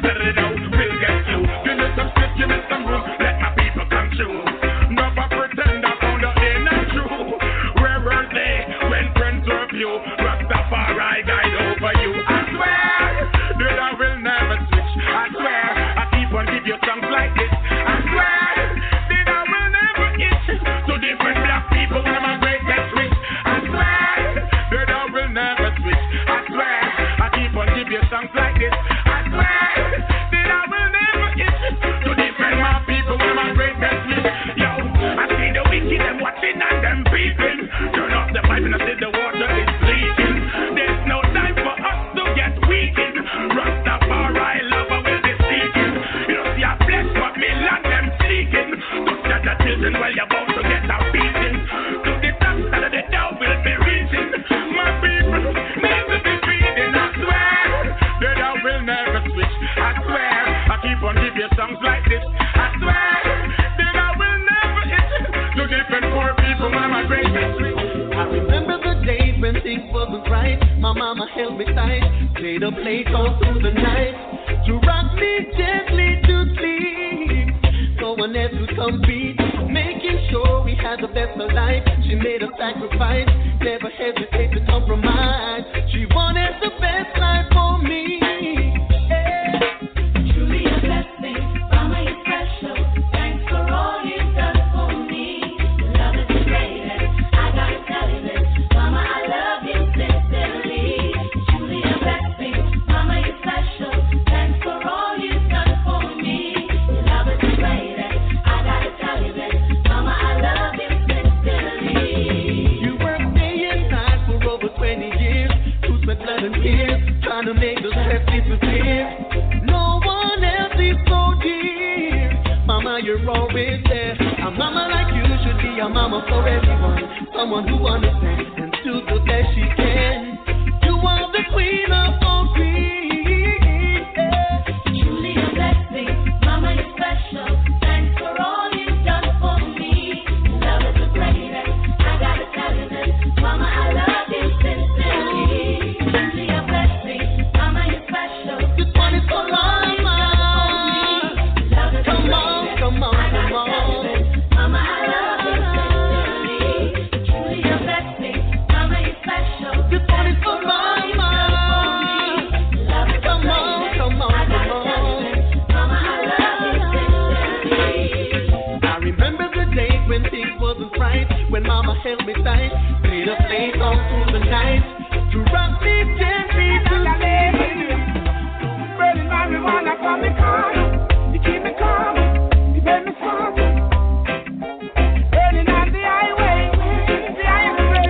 settle it out, we'll get you. Give me some space, give me some room, let my people come true. Never pretend I found out they're not true. Where were they when friends were few? Rastafari guide over you. I swear that I will never switch. I swear I keep on give you songs like this. I swear that I will never itch to different black people when I'm a great best switch. I swear that I will never switch. I swear I keep on give you songs like this. I swear that I will never itch to different black people when I'm a great best switch. Yo, I see the wicked them watching and them peeping. Turn off the pipe and I see the water is leaking. There's no time for us to get weakened. Rastafari lover will be seeking. You don't see a flesh but me land them seeking. Don't judge the children while you're about to get a beating. To the top side of the door will be reaching. My people need to be feeding. I swear that I will never switch. I swear I keep on give you songs like this. I swear that I will never itch to different poor people when I'm a great switch. I remember the days when things wasn't right. My mama held me tight, played a plate all through the night to rock me gently to sleep. No one else would compete, making sure we had the best of life. She made a sacrifice, never hesitate to compromise. She wanted the best life for me. Yeah. Truly a blessing, Mama, you're special. Thanks for all you've done for me. Love is the greatest. I gotta tell you this, Mama, I love you sincerely. Truly a blessing, Mama, you're special. Thanks for all you've done for me. Love is the greatest. I gotta tell you this, Mama, I love you sincerely. You worked day and night for over twenty years, to sweat blood and tears, trying to make the stress disappear. No one else is so dear. Mama, you're always there. A mama like you should be a mama for everyone. Someone who understands and do the best she can. You are the queen of all queens. Yeah. Truly a blessing, Mama, you're special. Thanks for all you've done for me. Love is the greatest. I gotta tell you this, Mama, I love you sincerely. Truly a blessing, Mama, you're special. This one is for Mama. Love is the Come on, greatest. come on, I gotta come on. tell you this, Mama, I love you sincerely. Truly a blessing, Mama, you're special. This one is Thanks for for all you've Mama. done for me. Love is the Come on, greatest. come on, I gotta come tell you on. this, Mama, I love you sincerely. I remember the days when things wasn't right, when Mama held me tight, played a plate all through the night to rock me gently to sleep. Burning marijuana from me car. You keep me calm. You make me smart. Burning on the highway. The highway.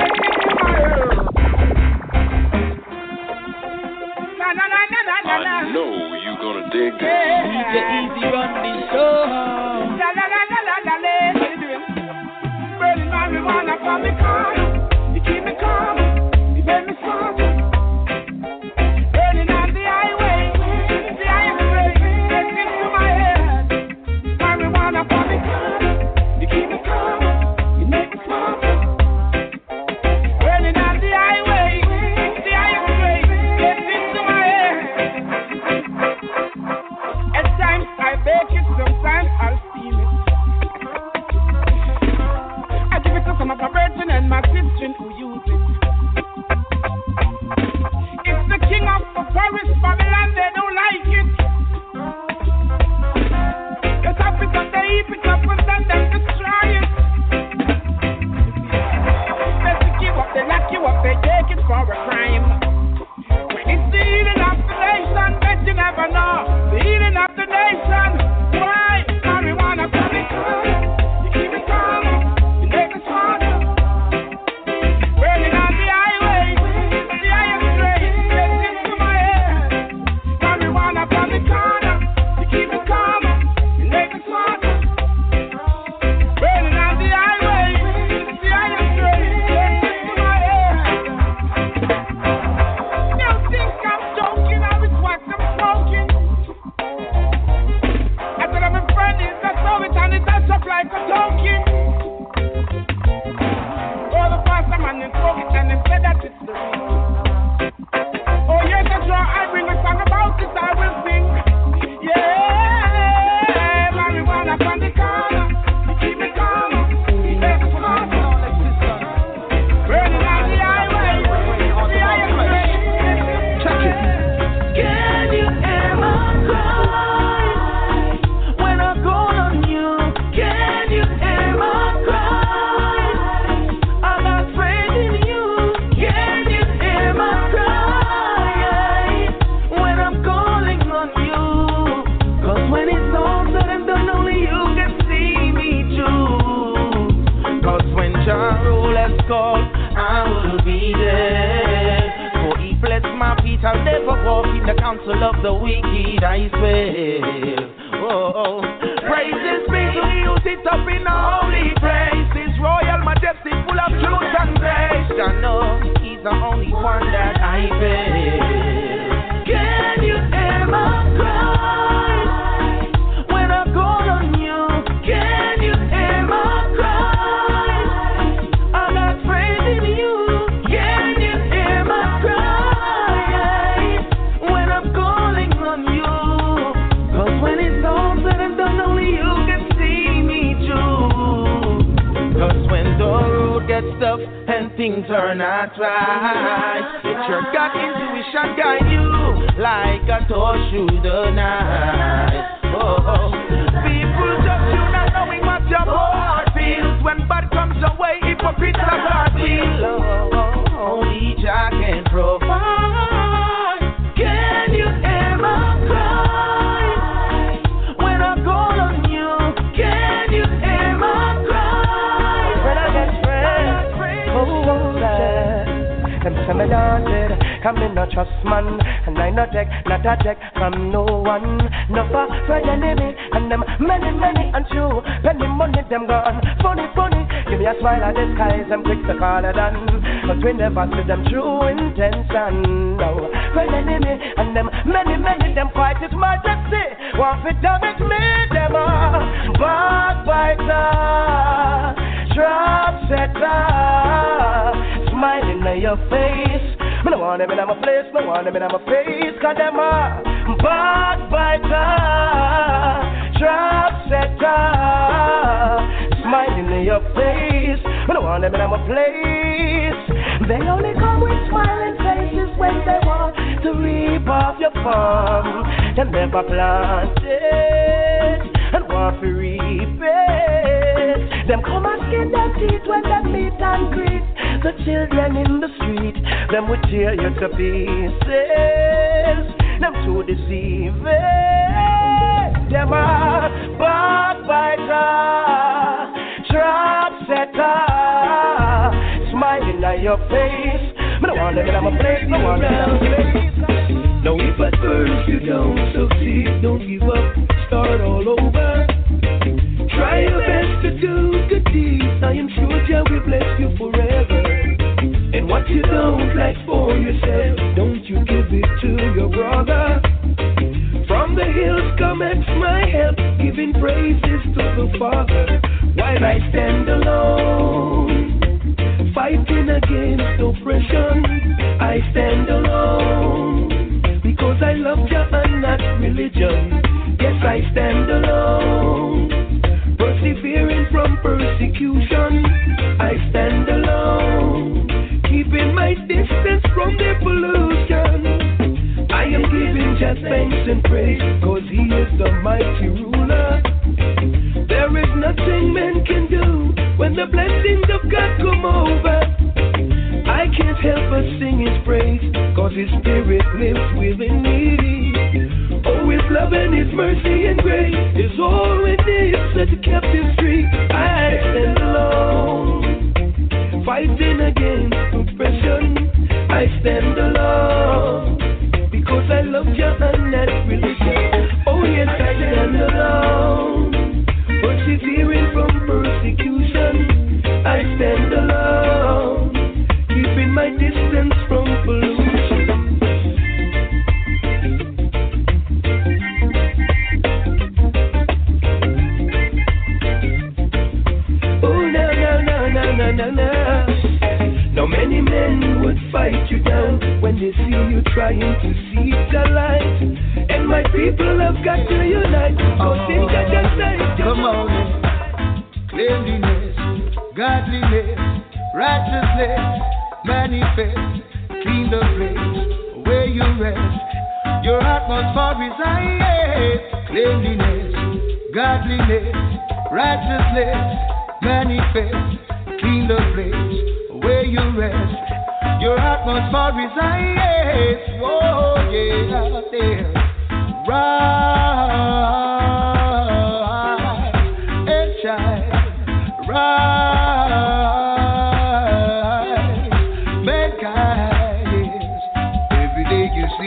Na na na na na na na. I know you gonna dig this. Yeah. D J Easy run the show. La la la la la la la. What you doing? Burning marijuana from me car. You keep me calm. You make me smart. Burning on the highway. The highway. Get into my head. Marijuana from me car. You keep me calm. You make me smart. Burning on the highway. The highway. Get into my head. At times I beg. I'll never walk in the counsel of the wicked, I swear. Oh, praises be to you, sit up in a holy place. His royal majesty full of truth and grace. I know he's the only one that I fear. Can you ever cry when I call on you? Can you ever cry? I got faith in you. Can you ever cry when I'm calling on you? 'Cause when it's all said and done, only you can see me through. 'Cause when the road gets tough and things are not right, it's your God intuition guide you like a torch through the night. Oh, people just you not knowing what your heart feels. When bad comes your way, hypocrites are hard feel. Oh, only Jah can provide. Can you ever cry when I call on you? Can you ever cry when I get friends? Oh, oh, yeah. Them say me haunted, come me no trust man, and I no take, not a check from no one. No for friend enemy, and them many, many and true. Penny money them gone, funny, funny. Give me a smile at the skies, them quick to call it done. But we never see them true intention. No, friend enemy, and them many, many them fight his majesty. Want to damage me, them are backbiter, trap setter, smiling at your face. Me no want them in my place, me want them in my face. 'Cause them are backbiter, trap setter, smiling in your face. Me no want them in my place. They only come with smiling faces when they want to reap off your farm. They never planted and want to reap it. Them come and skin their teeth when they meet and greet the children in the street. Them would tear you to pieces. Them too deceiving. Them are backbiter, trap setter, smiling at your face. Me don't want them in my place, no want them in my place. Now if at first you don't succeed, don't give up, start all over. Try your best to do good deeds, I am sure Jah will bless you forever. And what you don't like for yourself, don't you give it to your brother. From the hills cometh my help, giving praises to the Father. While I stand alone, fighting against oppression, I stand alone, because I love Jah and not religion. Yes, I stand alone, persevering from persecution. I stand alone, keeping my distance from the pollution. I am giving Jah thanks and praise, 'cause He is the mighty ruler. There is nothing man can do when the blessings of God come over. I can't help but sing His praise, 'cause His Spirit lives within me. Oh, His love and His mercy and grace is all we need to set the captives free. I stand alone, fighting against oppression. I stand alone, because I love Jah and not religion. Oh yes, I stand alone, persevering from persecution. I stand alone, keeping my distance from pollution. Oh no no no no no no no. Now many men would fight you down when they see you trying to see the light. And my people have got to unite, 'cause in Jah's sight. Come on, cleanliness, godliness, righteousness, manifest, clean the place where you rest. Your atmosphere resides. Cleanliness, godliness, righteousness, manifest, clean the place where you rest. Your atmosphere resides. Oh yeah, there. Rise and shine. Rise, mankind is every day is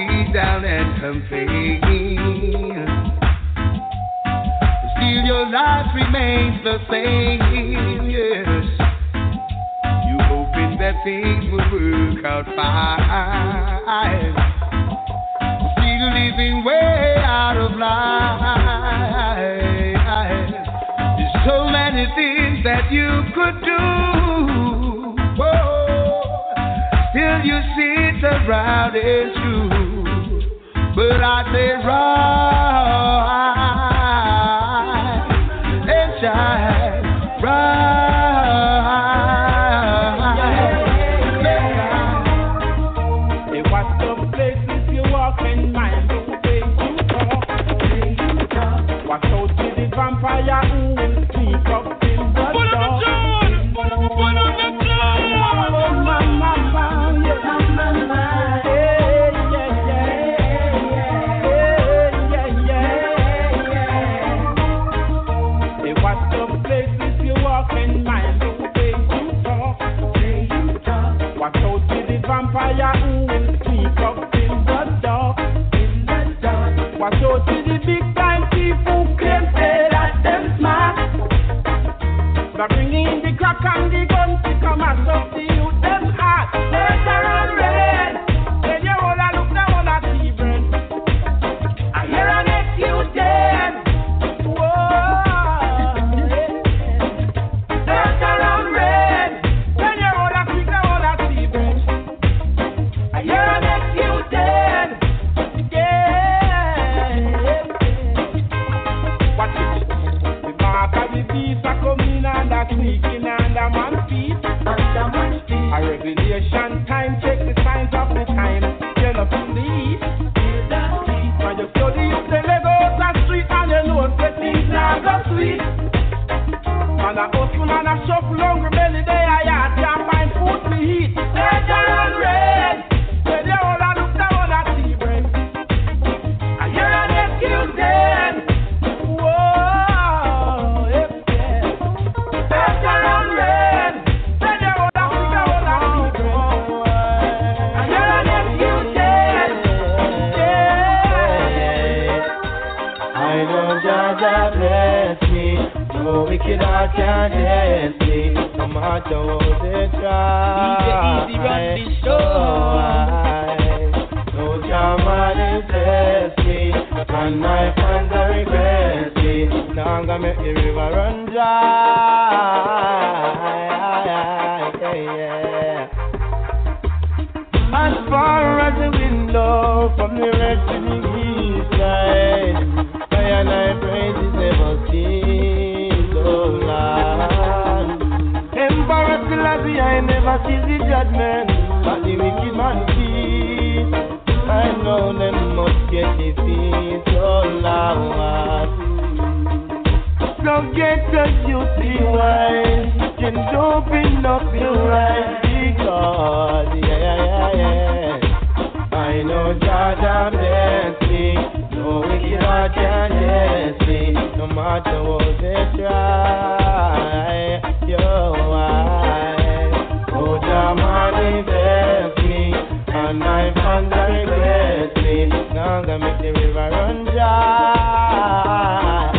your life remains the same, yes. You hoping that things will work out fine. Still living way out of line. There's so many things that you could do. Whoa. Still you sit around and true. But I say rise and shine, rise. Hey, what's the places you walk in, mind the way you talk? Watch out to the vampire who will sneak up in the door. Put on the John, oh my mama, yeah, mama, yeah, yeah, yeah. What's the places you walk in, mind the way you talk? Watch out to the vampire who will sneak up in the dark. Watch out to the big time thief who claim say that them smart. They're bringing the crack and the gun to come and substitute them heart. Better and red. Then you wanna look down on that even. I hear an execution. Sneaking under man's feet, under man's feet. A revelation time, check the signs of the time. Tell us to leave. When you study up the Lagos and street and you know the things now go sweet. Man a hustle, man a shuffle, hungry belly day, I can't find food to eat. Better and red. When you all a look down at the bread, I hear an excuse then. No wicked heart can test me, no matter what they try. Easy, run the show. No German is test me, and my fans are regress me. Now I'm gonna make the river run dry. Yeah, yeah. As far as the window from the red to the east side, I and I praise is never seen so long. Emperor Selassie, I never see the judgment, but the wicked man sees. I know them must get defeat so long. So get us you see wise, can open up your eyes because yeah, yeah, yeah. I know Jah bless me, no wicked heart can test me, no matter what they try. Yo, I, oh Jah manifest me, and my fans are regress me. Now I'm gonna make the river run dry.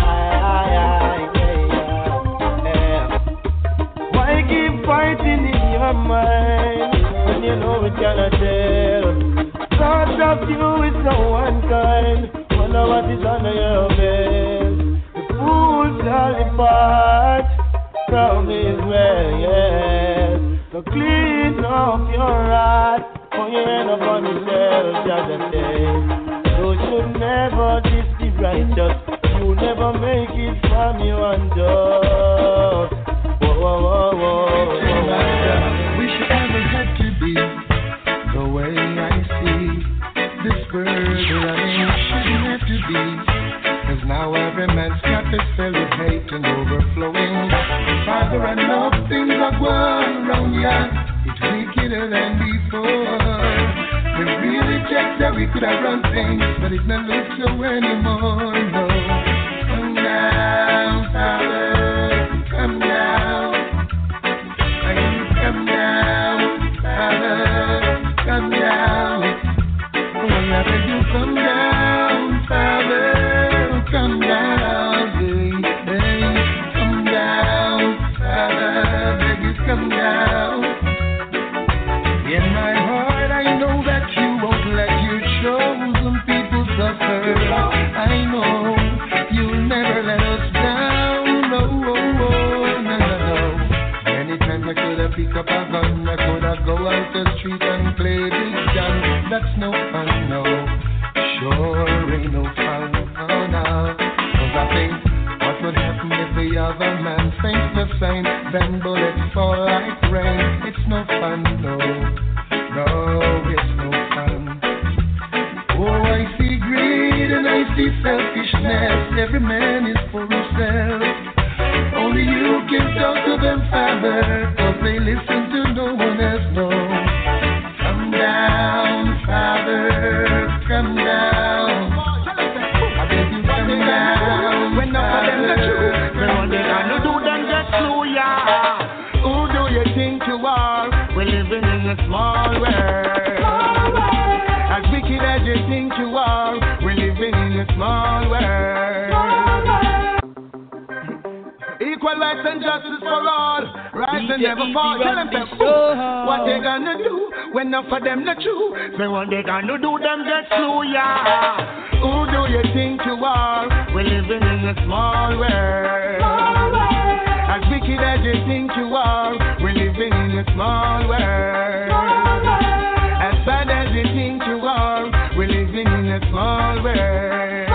Why keep fighting in your mind when you know we cannot tell? Thoughts of you is so unkind. Wonder what is under your bed. The fools shall depart from Israel, yes. So clean off your heart, for you end up on yourself, just a day. You should never diss the righteous. You never make it from you unjust. Whoa, whoa, whoa, whoa, whoa. We should never have to be the way I see this burden. I mean, it shouldn't have to be, 'cause now every man's cup is filled with hate and overflowing. Father, I know things are going wrong, yeah. It's wickeder than before. We really checked that we could have run things, but it doesn't look so anymore, no. Come down, Father, come down. I need come down, Father, come down. Oh, I have to come down, Father, come down, baby. another man thinks the same, then bullets fall like rain. It's no fun, no, no, it's no fun. Oh, I see greed and I see selfishness. Every man is for himself. Only you can talk to them, Father, cause they listen to no one else, no. Come down, Father, come down. I beg you, come down. When none of them the truth, then what they gonna do, them just slow, yeah. Who do you think you are? We're living in a small world. As wicked as you think you are, we're living in a small world. Equal rights and justice for all, rights and never fall. Tell them that what they gonna do when enough of them the truth. Say what they gonna do, them get slow, yeah. Who do you think you are? We're living in a small world. As wicked as you think you are, we're living in a small world. As bad as you think you are, we're living in a small world.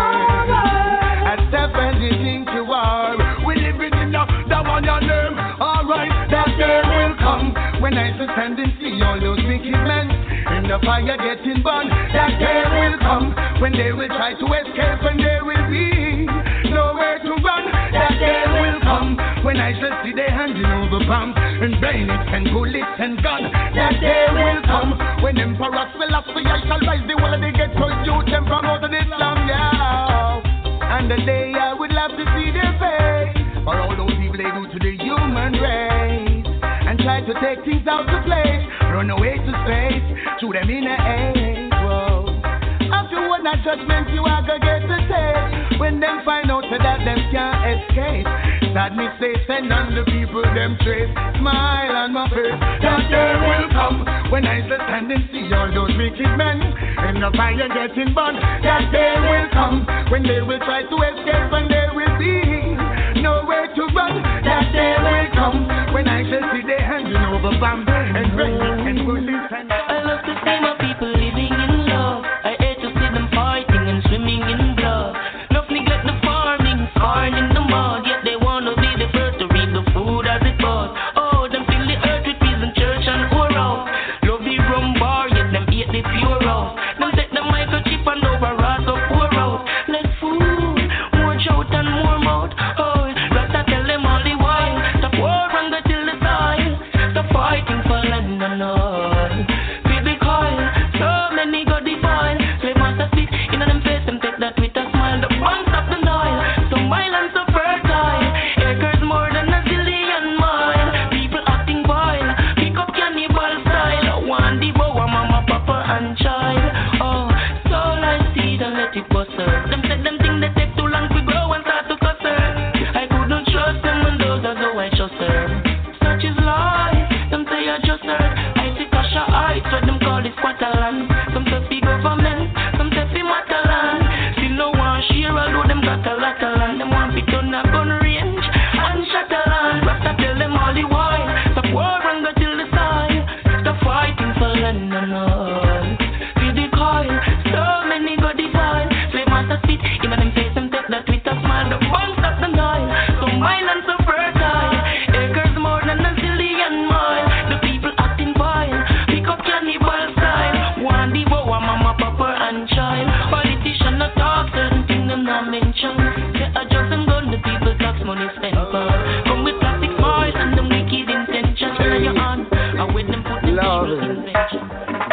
As tough as you think you are, we're living in a that one your name. Alright, that day will come when I stand and see all those wicked men in the fire getting burned. That day will come when they will try to escape and there will be nowhere to run. That day will come when I shall see they handing over bombs and bayonets and bullets and guns. That day will come when Emperor Selassie I shall rise the wall of the ghetto youth and from out of this slum, yeah. And the day I would love to see their face for all those evil they do to the human race and try to take things out of place, run away to space, through them in a age. Whoa. After what that judgment you are gonna get to take when them find out that them can't escape. Sadness they send on the people them trace. Smile on my face. That day will come when I stand and see all those wicked men in the fire getting burned. That day will come when they will try to escape and there will be nowhere to run. That day will come when I shall see their handing over bombs and rain and bullets and I love to see my people living in love. I hate to see them fighting and swimming in blood. Love neglect the farming, scarred in the mud. Yet they wanna be the first to reap the food as it was. Oh, them fill the earth with peace and church and pour out. Love the rum bar, yet them eat the pure out. Them take the microchip and over rat of pour out. Less food, more shout and more mouth. Oh, Rasta tell them all the while. Stop war and go till the soil. Stop fighting for land and all. Feel the coil, so many go defile. Slave master spit in them face, them take that with a smile. The one stop the Nile, so mild and so fertile. Acres more than a zillion mile. People acting vile, pick up cannibal style. One devour mama, papa and child. Oh, soul I see, don't let it bust her. Them said them thing they take too long to grow and start to cuss her. I couldn't trust them and those are how I trust her. Such is life, them say I just heard. I see Kasha Heights, what them call it Squatterland. Some say fi government, some say fi Mataland. Still no one share, although them got a lot of land. Them want fi turn a gun range and Shatterland. Rasta tell them all the while, stop war and go till the side. Stop fighting for land and all. Feel the coil, so many go defile. Slave master spit, in them face them take that with a smile. The one stop the Nile, so mild and so fertile. Acres more than a zillion mile. The people acting vile, pick up cannibal style. One devour mama, papa and child. Politician not talk, certain things them not mention. Say a drugs and gun, the people tax money spent for. Come with plastic smiles and them wicked intentions. Turn your hand, and when them put the people invention.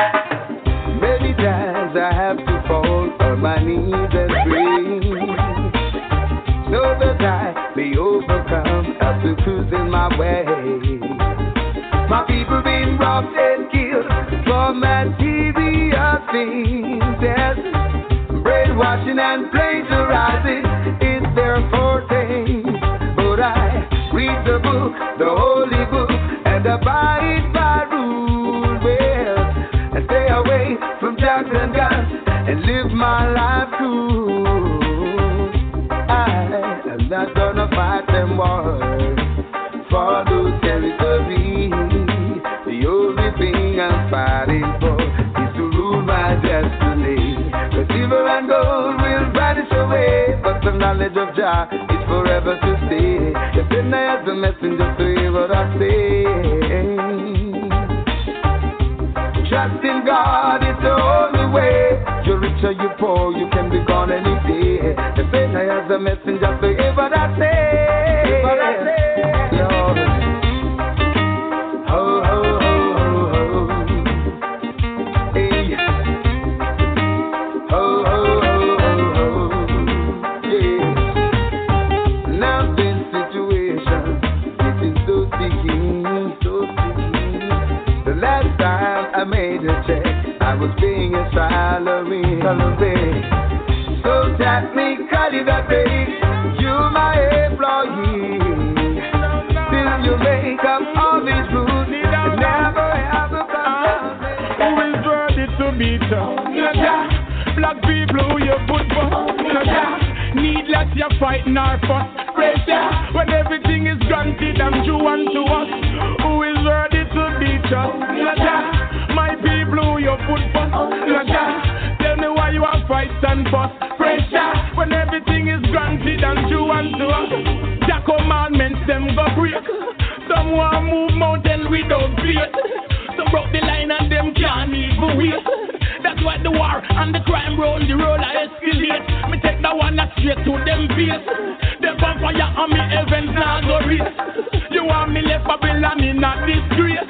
Many times I have to fall on my knees and pray, so that I may overcome obstacles in my way. My people being robbed and killed for material things. Yes, brainwashing and plagiarizing is their forte. But I read the book, the holy book, and abide by rules. Well, and stay away from drugs and guns and live my life cool. I am not gonna fight them wars for those territories. The only thing I'm fighting for is to rule my destiny. The silver and gold will vanish away, but the knowledge of Jah is forever to stay. If sent I as a messenger to hear what I say. Trust in God is the only way. You're rich or you poor, you can be gone any day. They sent I as a messenger to hear what I say. Hear what I say. Lord. Oh, oh, oh, oh, oh. Hey. Oh, oh, oh, oh, oh. Yeah. Now this situation, it is so sticky, so sticky. The last time I made a check, I was paying a salary, salary. So that me call it a day. You my employee. Till you make up all these rules, never ever come. Who is ready to beat us? Naja, black people who you put for. Naja, needless you fighting our fuss. Pressure when everything is granted and you want to us. Who is ready to beat us? Naja, my people who you put for. Naja, tell me why you are fight and fuss. Pressure when everything is granted and you want to us. The commandments them go break. Some want move mountain without fear. Some broke the line and them can't even wait. That's why the war and the crime roll the roll I escalate. Me take that one that's straight to them face. Them on fire and me heavens now go race. You want me left Babylon in a disgrace.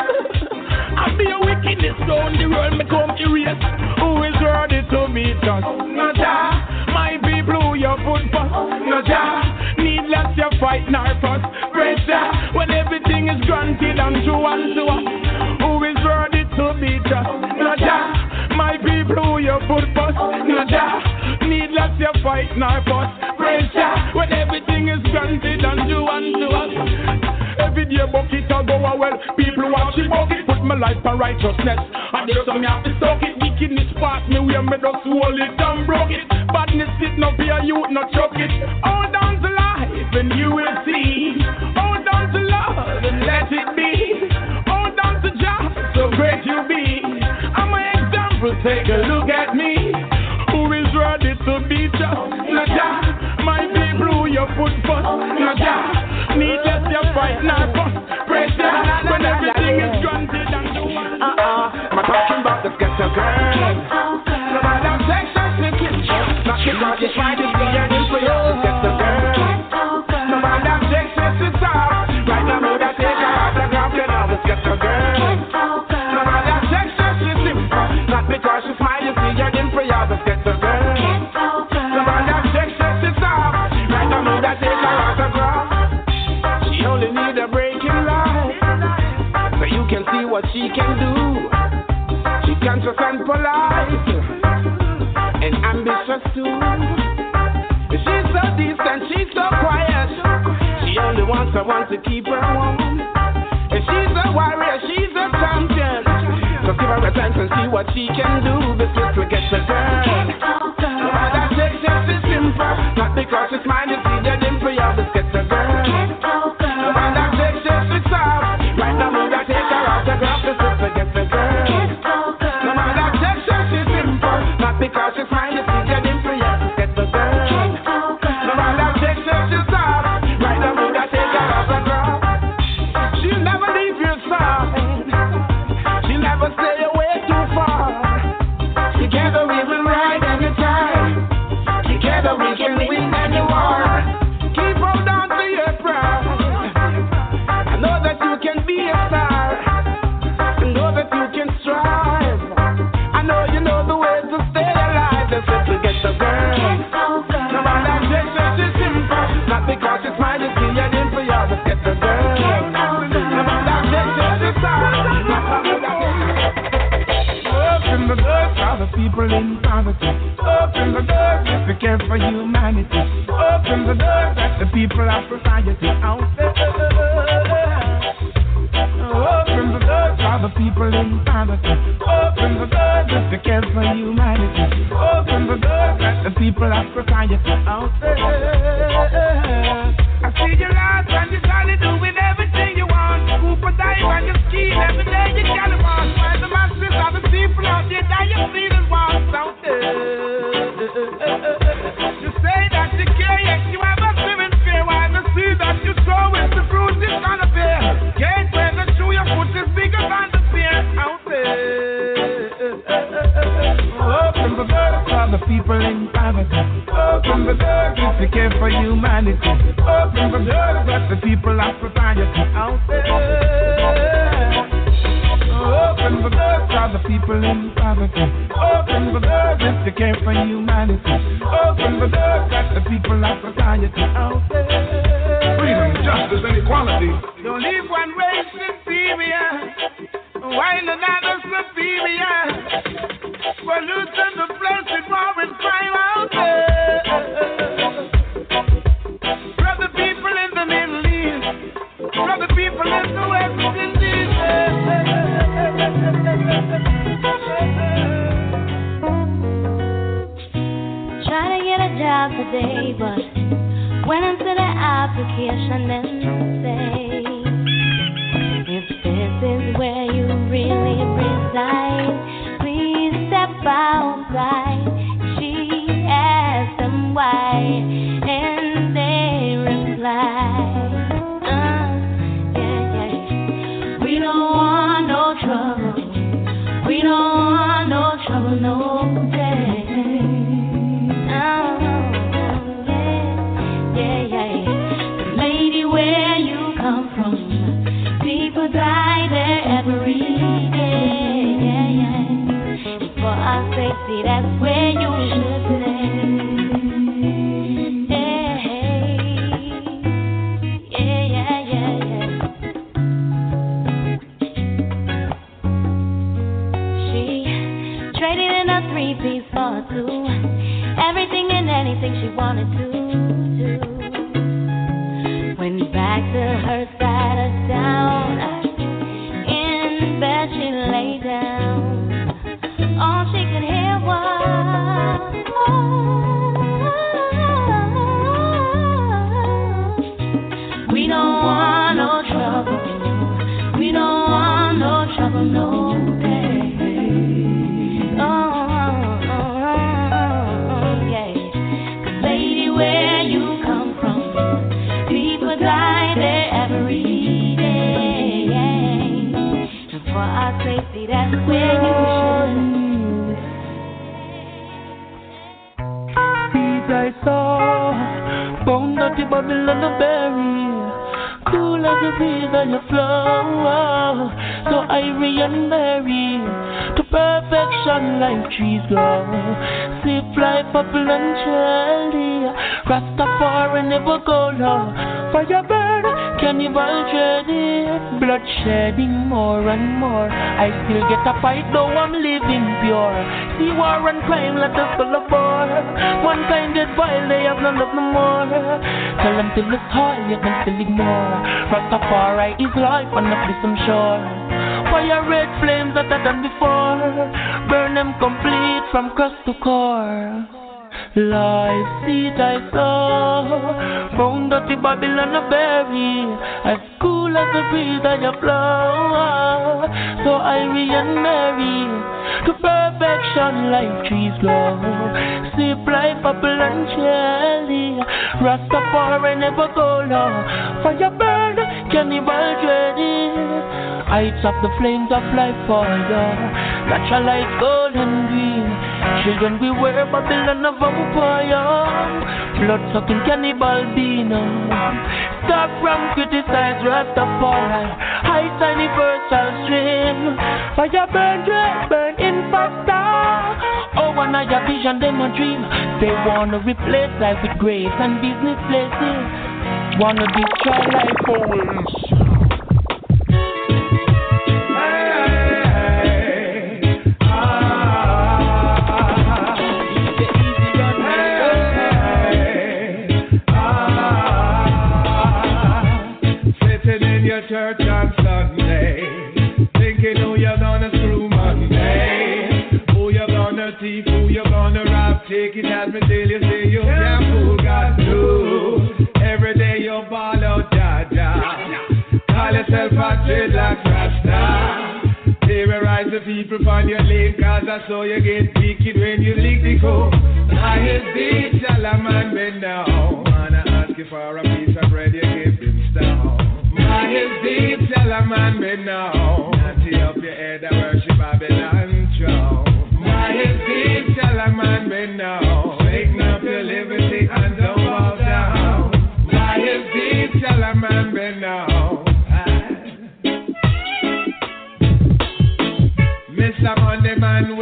I be a wickedness down the road me come erase. Who is ready to meet us? Naja, my people who you put for. Naja, needless you fight nor fuss. Pressure when everything is granted and you want to us. Who is ready to beat us? Naja, my people who you put for. Naja, needless you fight nor fuss. Pressure when everything is granted and you want to us. Every day bucket I go well. People watch it bucket. Put my life for righteousness. And there's some me have to stock it. Wickedness pass me where me just hold it and broke it. Badness sit no fear you not chuck it. Hold on to life and you will see. Hold on to love and let it be. Hold on to Jah, so great you be. I'm an example, take a look at me. Who is ready to beat us? Naja, my people who you put first. Naja, needless you fight now fuss. Pressure when everything is granted and do one. Uh-uh, I'm talking about the ghetto girl. No matter sex or slipping, not because you try to be an influence. Ghetto girl. No matter sex or slipping, right now know that take her autograph, you know it's ghetto girl. No matter sex or slipping, not because you smile, you see your influence. It's ghetto girl. No matter sex or slipping, right now know that take her autograph. She only need a break in life, so you can see what she can do. She conscious and polite, and ambitious too. She's so decent, she's so quiet. She only wants someone to keep her warm. And she's a warrior, she's a champion. So give her a chance and see what she can do. This little gets a girl. No matter sex, is simple. Not because she's mine, you see that in for you. This gets a girl. No matter sex, is soft. Right now, move that take her autograph. This little gets a girl. No matter sex, is simple. Not because she's mine, you see that in for you. This gets a girl. No matter sex, is soft. Right now, move that take her autograph. She'll never leave your side. She'll never stay away too far. Together we will ride anytime. Together we can win any war. Keep hold on to your pride. I know that you can be a star. I know that you can strive. I know you know the way to stay alive. Just to get the girl. No matter sex is simple. Not because it's mine, it's me and in for you. Just get the girl. No matter sex is soft. Open the doors for the people in poverty. Open the doors if you care for humanity. Open the doors that the people of society out there. Open the doors for the people in poverty. Open the doors if you care for humanity. Open the doors that the people of society out there. I see you lost and you try to do with everything you want. Scoop a dive and you ski every day you got to want. Find the masses of the people out there that you see the ones out there. You say that you care, yet you have a feeling fear. Why the sea that you show is the humanity. Open the doors, let the people of society out there. Open the doors for the people in poverty. Open the doors if you care for humanity. Open the doors, let the people of society out there. Freedom, justice, and equality. Don't leave one race inferior while another superior. Pollution, the flesh, and war and crime out there. Brother people in the Middle East, brother people in the West Indies. Trying to get a job today, but went into the application and say, if this is where you really reside, please step outside. She asked them why, and they replied, uh, yeah, yeah. We don't want no trouble. We don't want no trouble, no day. Oh, yeah, yeah, yeah. The lady where you come from, people die there every day. Yeah, yeah. And for our safety, that's where you should stay. Yeah, yeah, yeah, yeah. She traded in a three-piece for two. Everything and anything she wanted to do. Went back to her side of town. In bed she lay down. All she could hear was, we don't want no trouble. We don't want no trouble, no day. Oh. Where you come from, people die there every day. And for our safety, that's where you should. Seeds I saw, bound at the Babylon of berry, cool as the breeze on your flow. So ivory and berry, to perfection like trees grow. See fly, purple and cherry. Rastafari never go low. Fire burn, cannibal dreading, blood shedding more and more. I still get a fight though I'm living pure. See war and crime, let us go aboard. One kind dead vile, they have none of no more. Tell them till it's hard, yet them still ignore. Rastafari is life on the prison shore. Fire red flames hotter than before. Burn them complete from crust to core. Life seed I saw, found at the Babylon of berry, as cool as the breeze I flow. So ivory and merry, to perfection like trees grow. Sip like purple and cherry, Rastafari never go low. Fire burn, cannibal dreading. Heights of the flames of life fire, natural light gold and green. Children beware Babylon of vampire, blood-sucking cannibal being. Stop from criticize Rastafari, high universal stream. Fire burn, dread, burn in faster. Oh, when I have vision, them a dream. They wanna replace life with graves and business places. Wanna destroy life always. Church on Sunday, thinking who you're gonna screw Monday, who you're gonna thief, who you're gonna rob. Take it as me till you say you can't fool God too. Every day you ball out, Jaja. Call yourself a dreadlock rasta. Terrorize the people from your lane, cause I saw you get wicked when you lick the coke. I his beat, shall a man bend down. Man, I ask you for a piece of bread, you give him stone. My is deep, tell a man me now. Nanty up your head and worship Babylon throne. My is deep, tell a man me now. Wake up your liberty and don't bow down.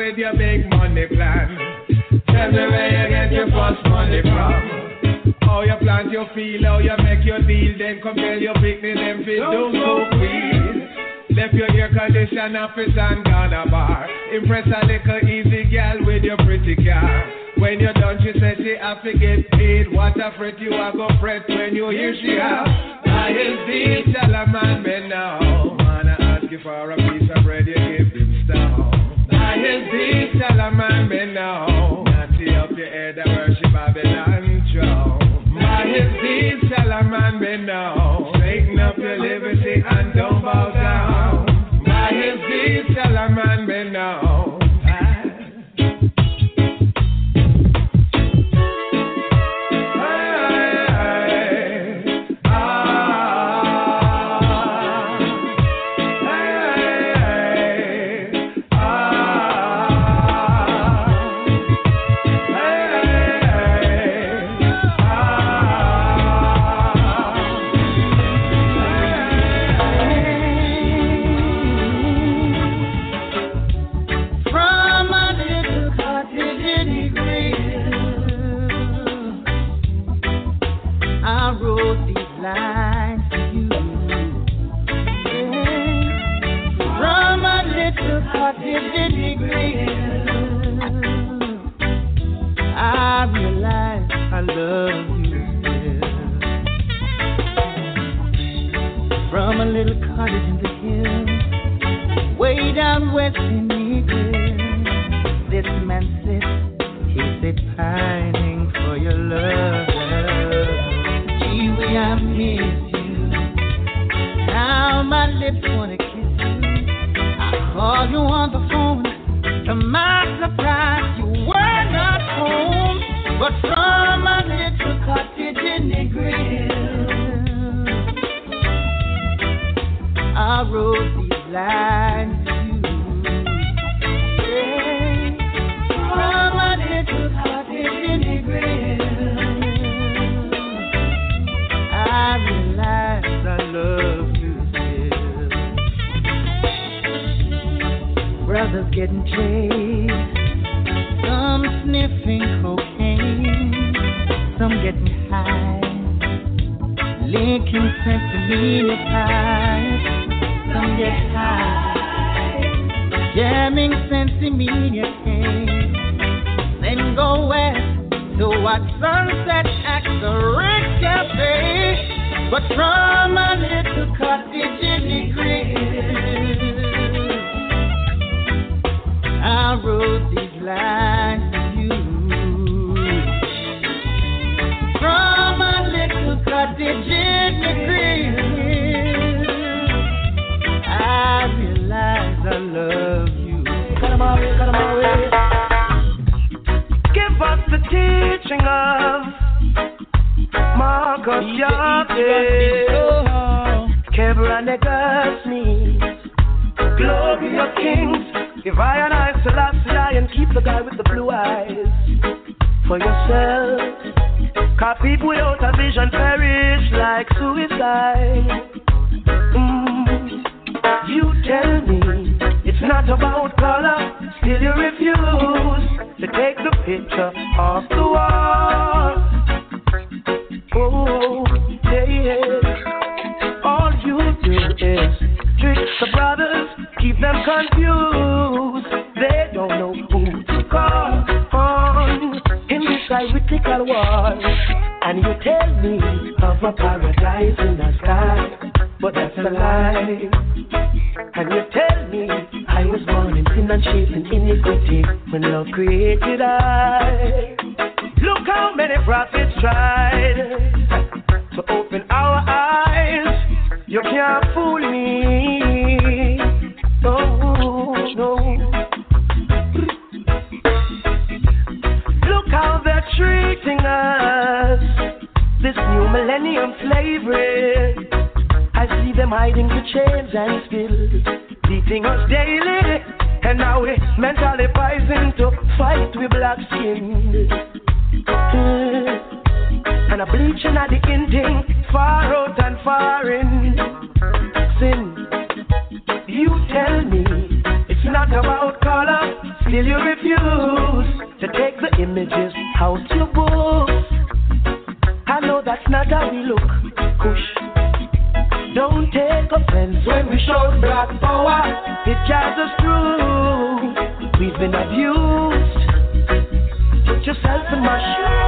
with your big money plan. Tell me where you get your first money from. How you plant your field, how you make your deal. Then come tell your picnic, them fit don't go weed. Left your air condition office and gone a bar. Impress a little easy girl with your pretty car. When you're done, she said she have to get paid. What a fret you a go fret when you hear she have. I is the tell a man me now. Man, I ask you for a piece of bread, you give him stone. I is the tell a man me now. Natty up your head and worship Babylon throne. I is the tell a man me now. Straighten up your liberty and don't bow down. I is the tell a man me now. Still you refuse to take the images out your books. I know that's not how we look, Kush. Don't take offense when we show black power. It drives us through. We've been abused. Put yourself in my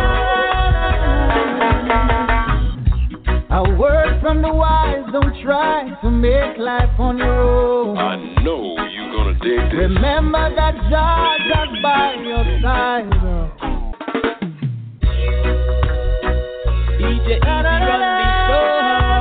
shoes. A word from the wise, don't try to make life on your own. I know you're gonna dig this. Remember that God is by your side. D J run the show.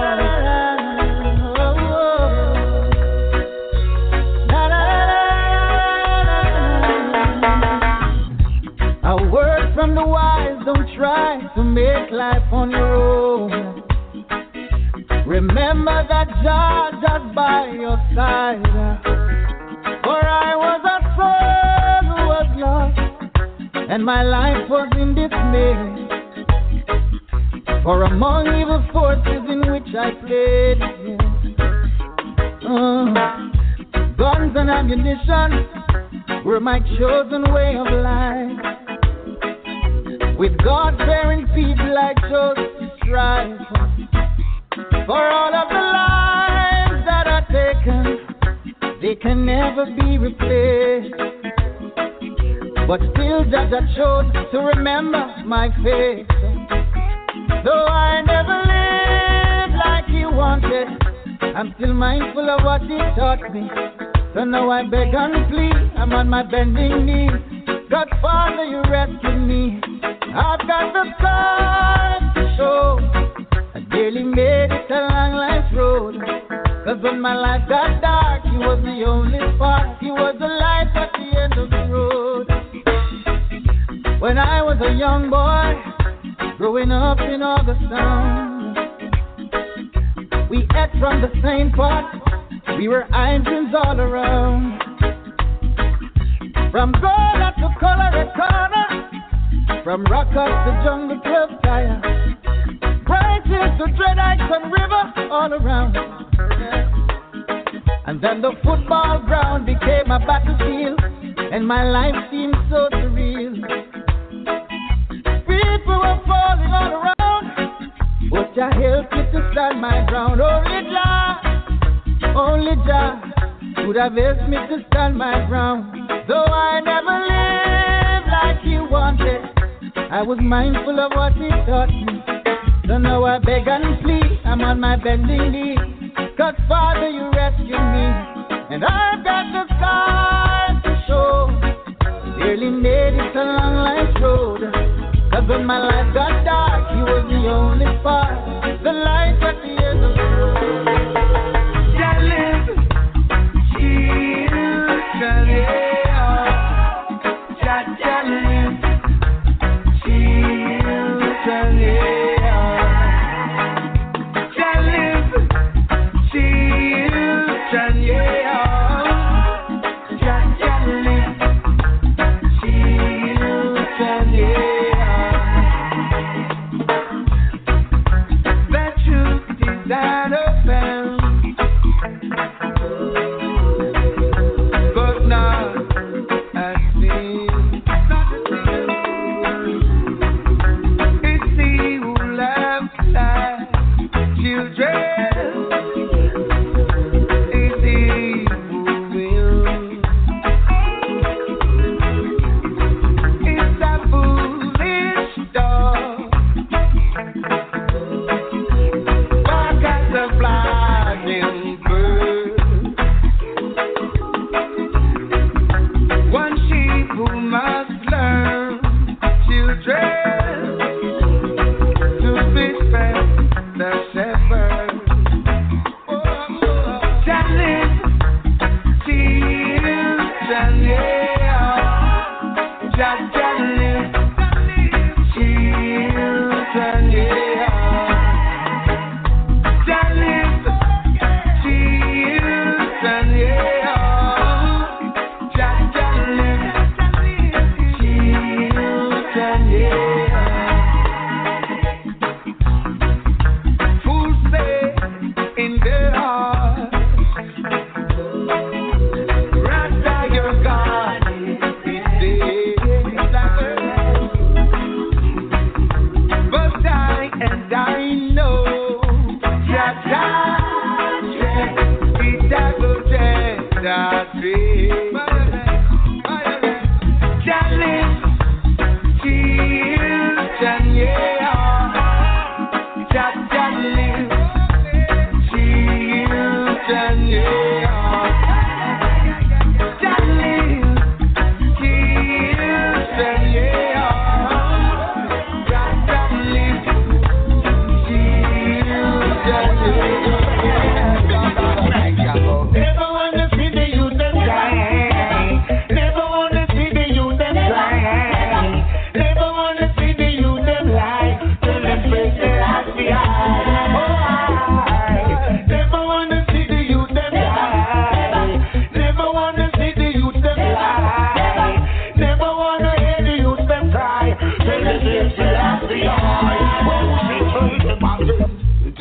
A word from the wise, don't try to make life on your own. Remember that God is by your side. For I was a soul who was lost, and my life was in dismay. For among evil forces in which I played, yeah. uh, guns and ammunition were my chosen way of life. With God-fearing people I chose to strive. For all of the lives that are taken, they can never be replaced. But still, Judge, I chose to remember my faith. Though I never lived like He wanted, I'm still mindful of what He taught me. So now I beg and plead, I'm on my bending knee. God, Father, you rescued me. I've got the scars to show. I barely made it a long life's road. Cause when my life got dark, He was the only spark. He was the light at the end of the road. When I was a young boy, growing up in Augustown, we ate from the same pot. We were Indians all around. From Gola to Colorado, from Rockers to Jungle Club Tire, Bright Hills to Dread Heights and River, all around. And then the football ground became a battlefield, and my life seemed so surreal. People were falling all around, but Jah helped me to stand my ground. Only Jah, only Jah could have helped me to stand my ground. Though I never lived like He wanted, I was mindful of what He taught me. So now I beg and plead, I'm on my bending knee. Cause Father, you rescued me, and I've got the scars to show. Nearly made it a long life's road. Cause when my life got dark, He was the only spark, the light at the end of the road. Jah live, children, yeah. Jah, Jah live, children, yeah. Jah live, children, yeah. Jah, Jah live, children, yeah. The truth is that offense, but not as sin. It's He who loves life, children. It's He who will. It's a foolish dog, bark at the flying bird. One sheep who must learn, children, to respect the shepherd.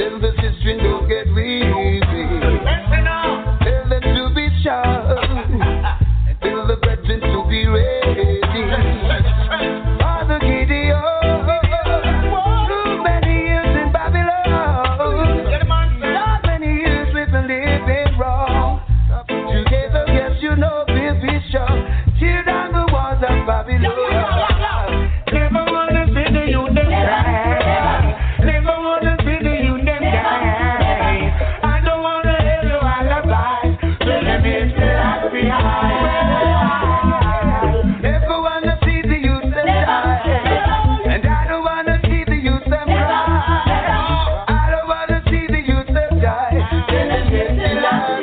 Tell the sister don't get weary. Tell them to be sharp. Tell the brethren to be ready. Father Gideon, too many years in Babylon. Not many years we've been living wrong. Together, yes, you know, we'll be sure. Tear down the walls of Babylon. Never wanna see the youth them die. Never wanna see the youth them die. I don't wanna hear your alibi. So let me stay out behind. Never wanna see the youth them die. And I don't wanna see the youth them cry. I don't wanna see the youth them die. So let me stay out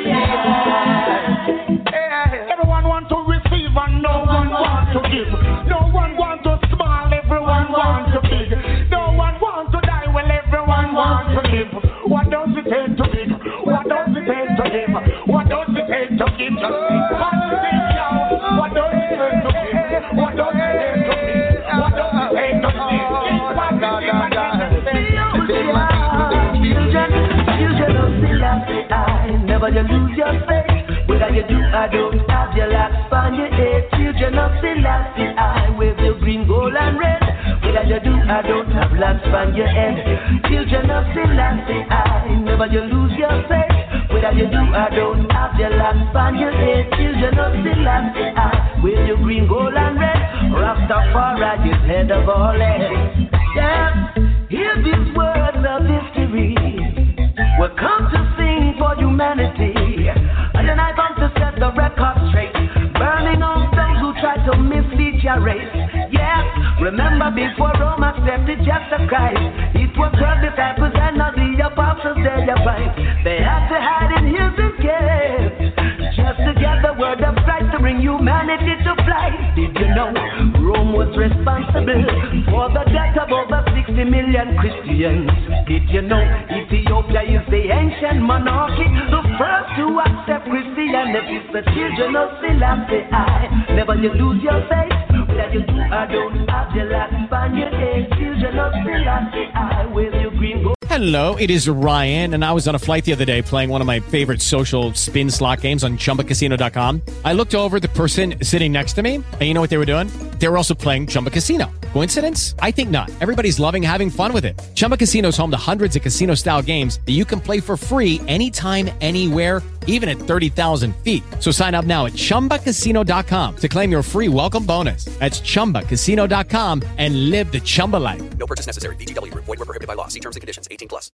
behind. Everyone want to receive and no one want to give. No one want to smile, everyone want to big. No one want to die, well everyone want to live. What does it take to give? What does it take to give? What does it take to give? Just think what does it take to give? What does it take to give? What does it take to give? What does it take to give? Children of Selassie, I never you lose your faith. Whether you do or don't have your locks on your head. Children of Selassie, I wave your green, gold and red. Whether you do or don't have locks on your head. Children of Selassie, I never you lose your faith. Whether you do or don't have your locks on your head. Children of Selassie, I wave your green, gold and red. Rastafari is head of all heads. Yeah, hear these words of history. We come to sing for humanity. And then I come to set the record straight. Burning on those who try to mislead your race. Yeah, remember before Rome accepted Jesus Christ, it was twelve disciples and not the apostles there you find. They had to hide in hills and caves just to get the word of Christ to bring humanity to flight. Did you know Rome was responsible for the death of over sixty million Christians? Did you know Ethiopia is the ancient monarchy, the first to accept Christianity? The children of Selassie, I never you lose your faith. That you do or don't have your last on your head. Children of Selassie, I with your green gold. Hello, it is Ryan, and I was on a flight the other day playing one of my favorite social spin slot games on Chumba Casino dot com. I looked over at the person sitting next to me, and you know what they were doing? They were also playing Chumba Casino. Coincidence? I think not. Everybody's loving having fun with it. Chumba Casino is home to hundreds of casino-style games that you can play for free anytime, anywhere, even at thirty thousand feet. So sign up now at Chumba Casino dot com to claim your free welcome bonus. That's Chumba Casino dot com and live the Chumba life. No purchase necessary. V G W. Void where prohibited by law. See terms and conditions. eighteen plus.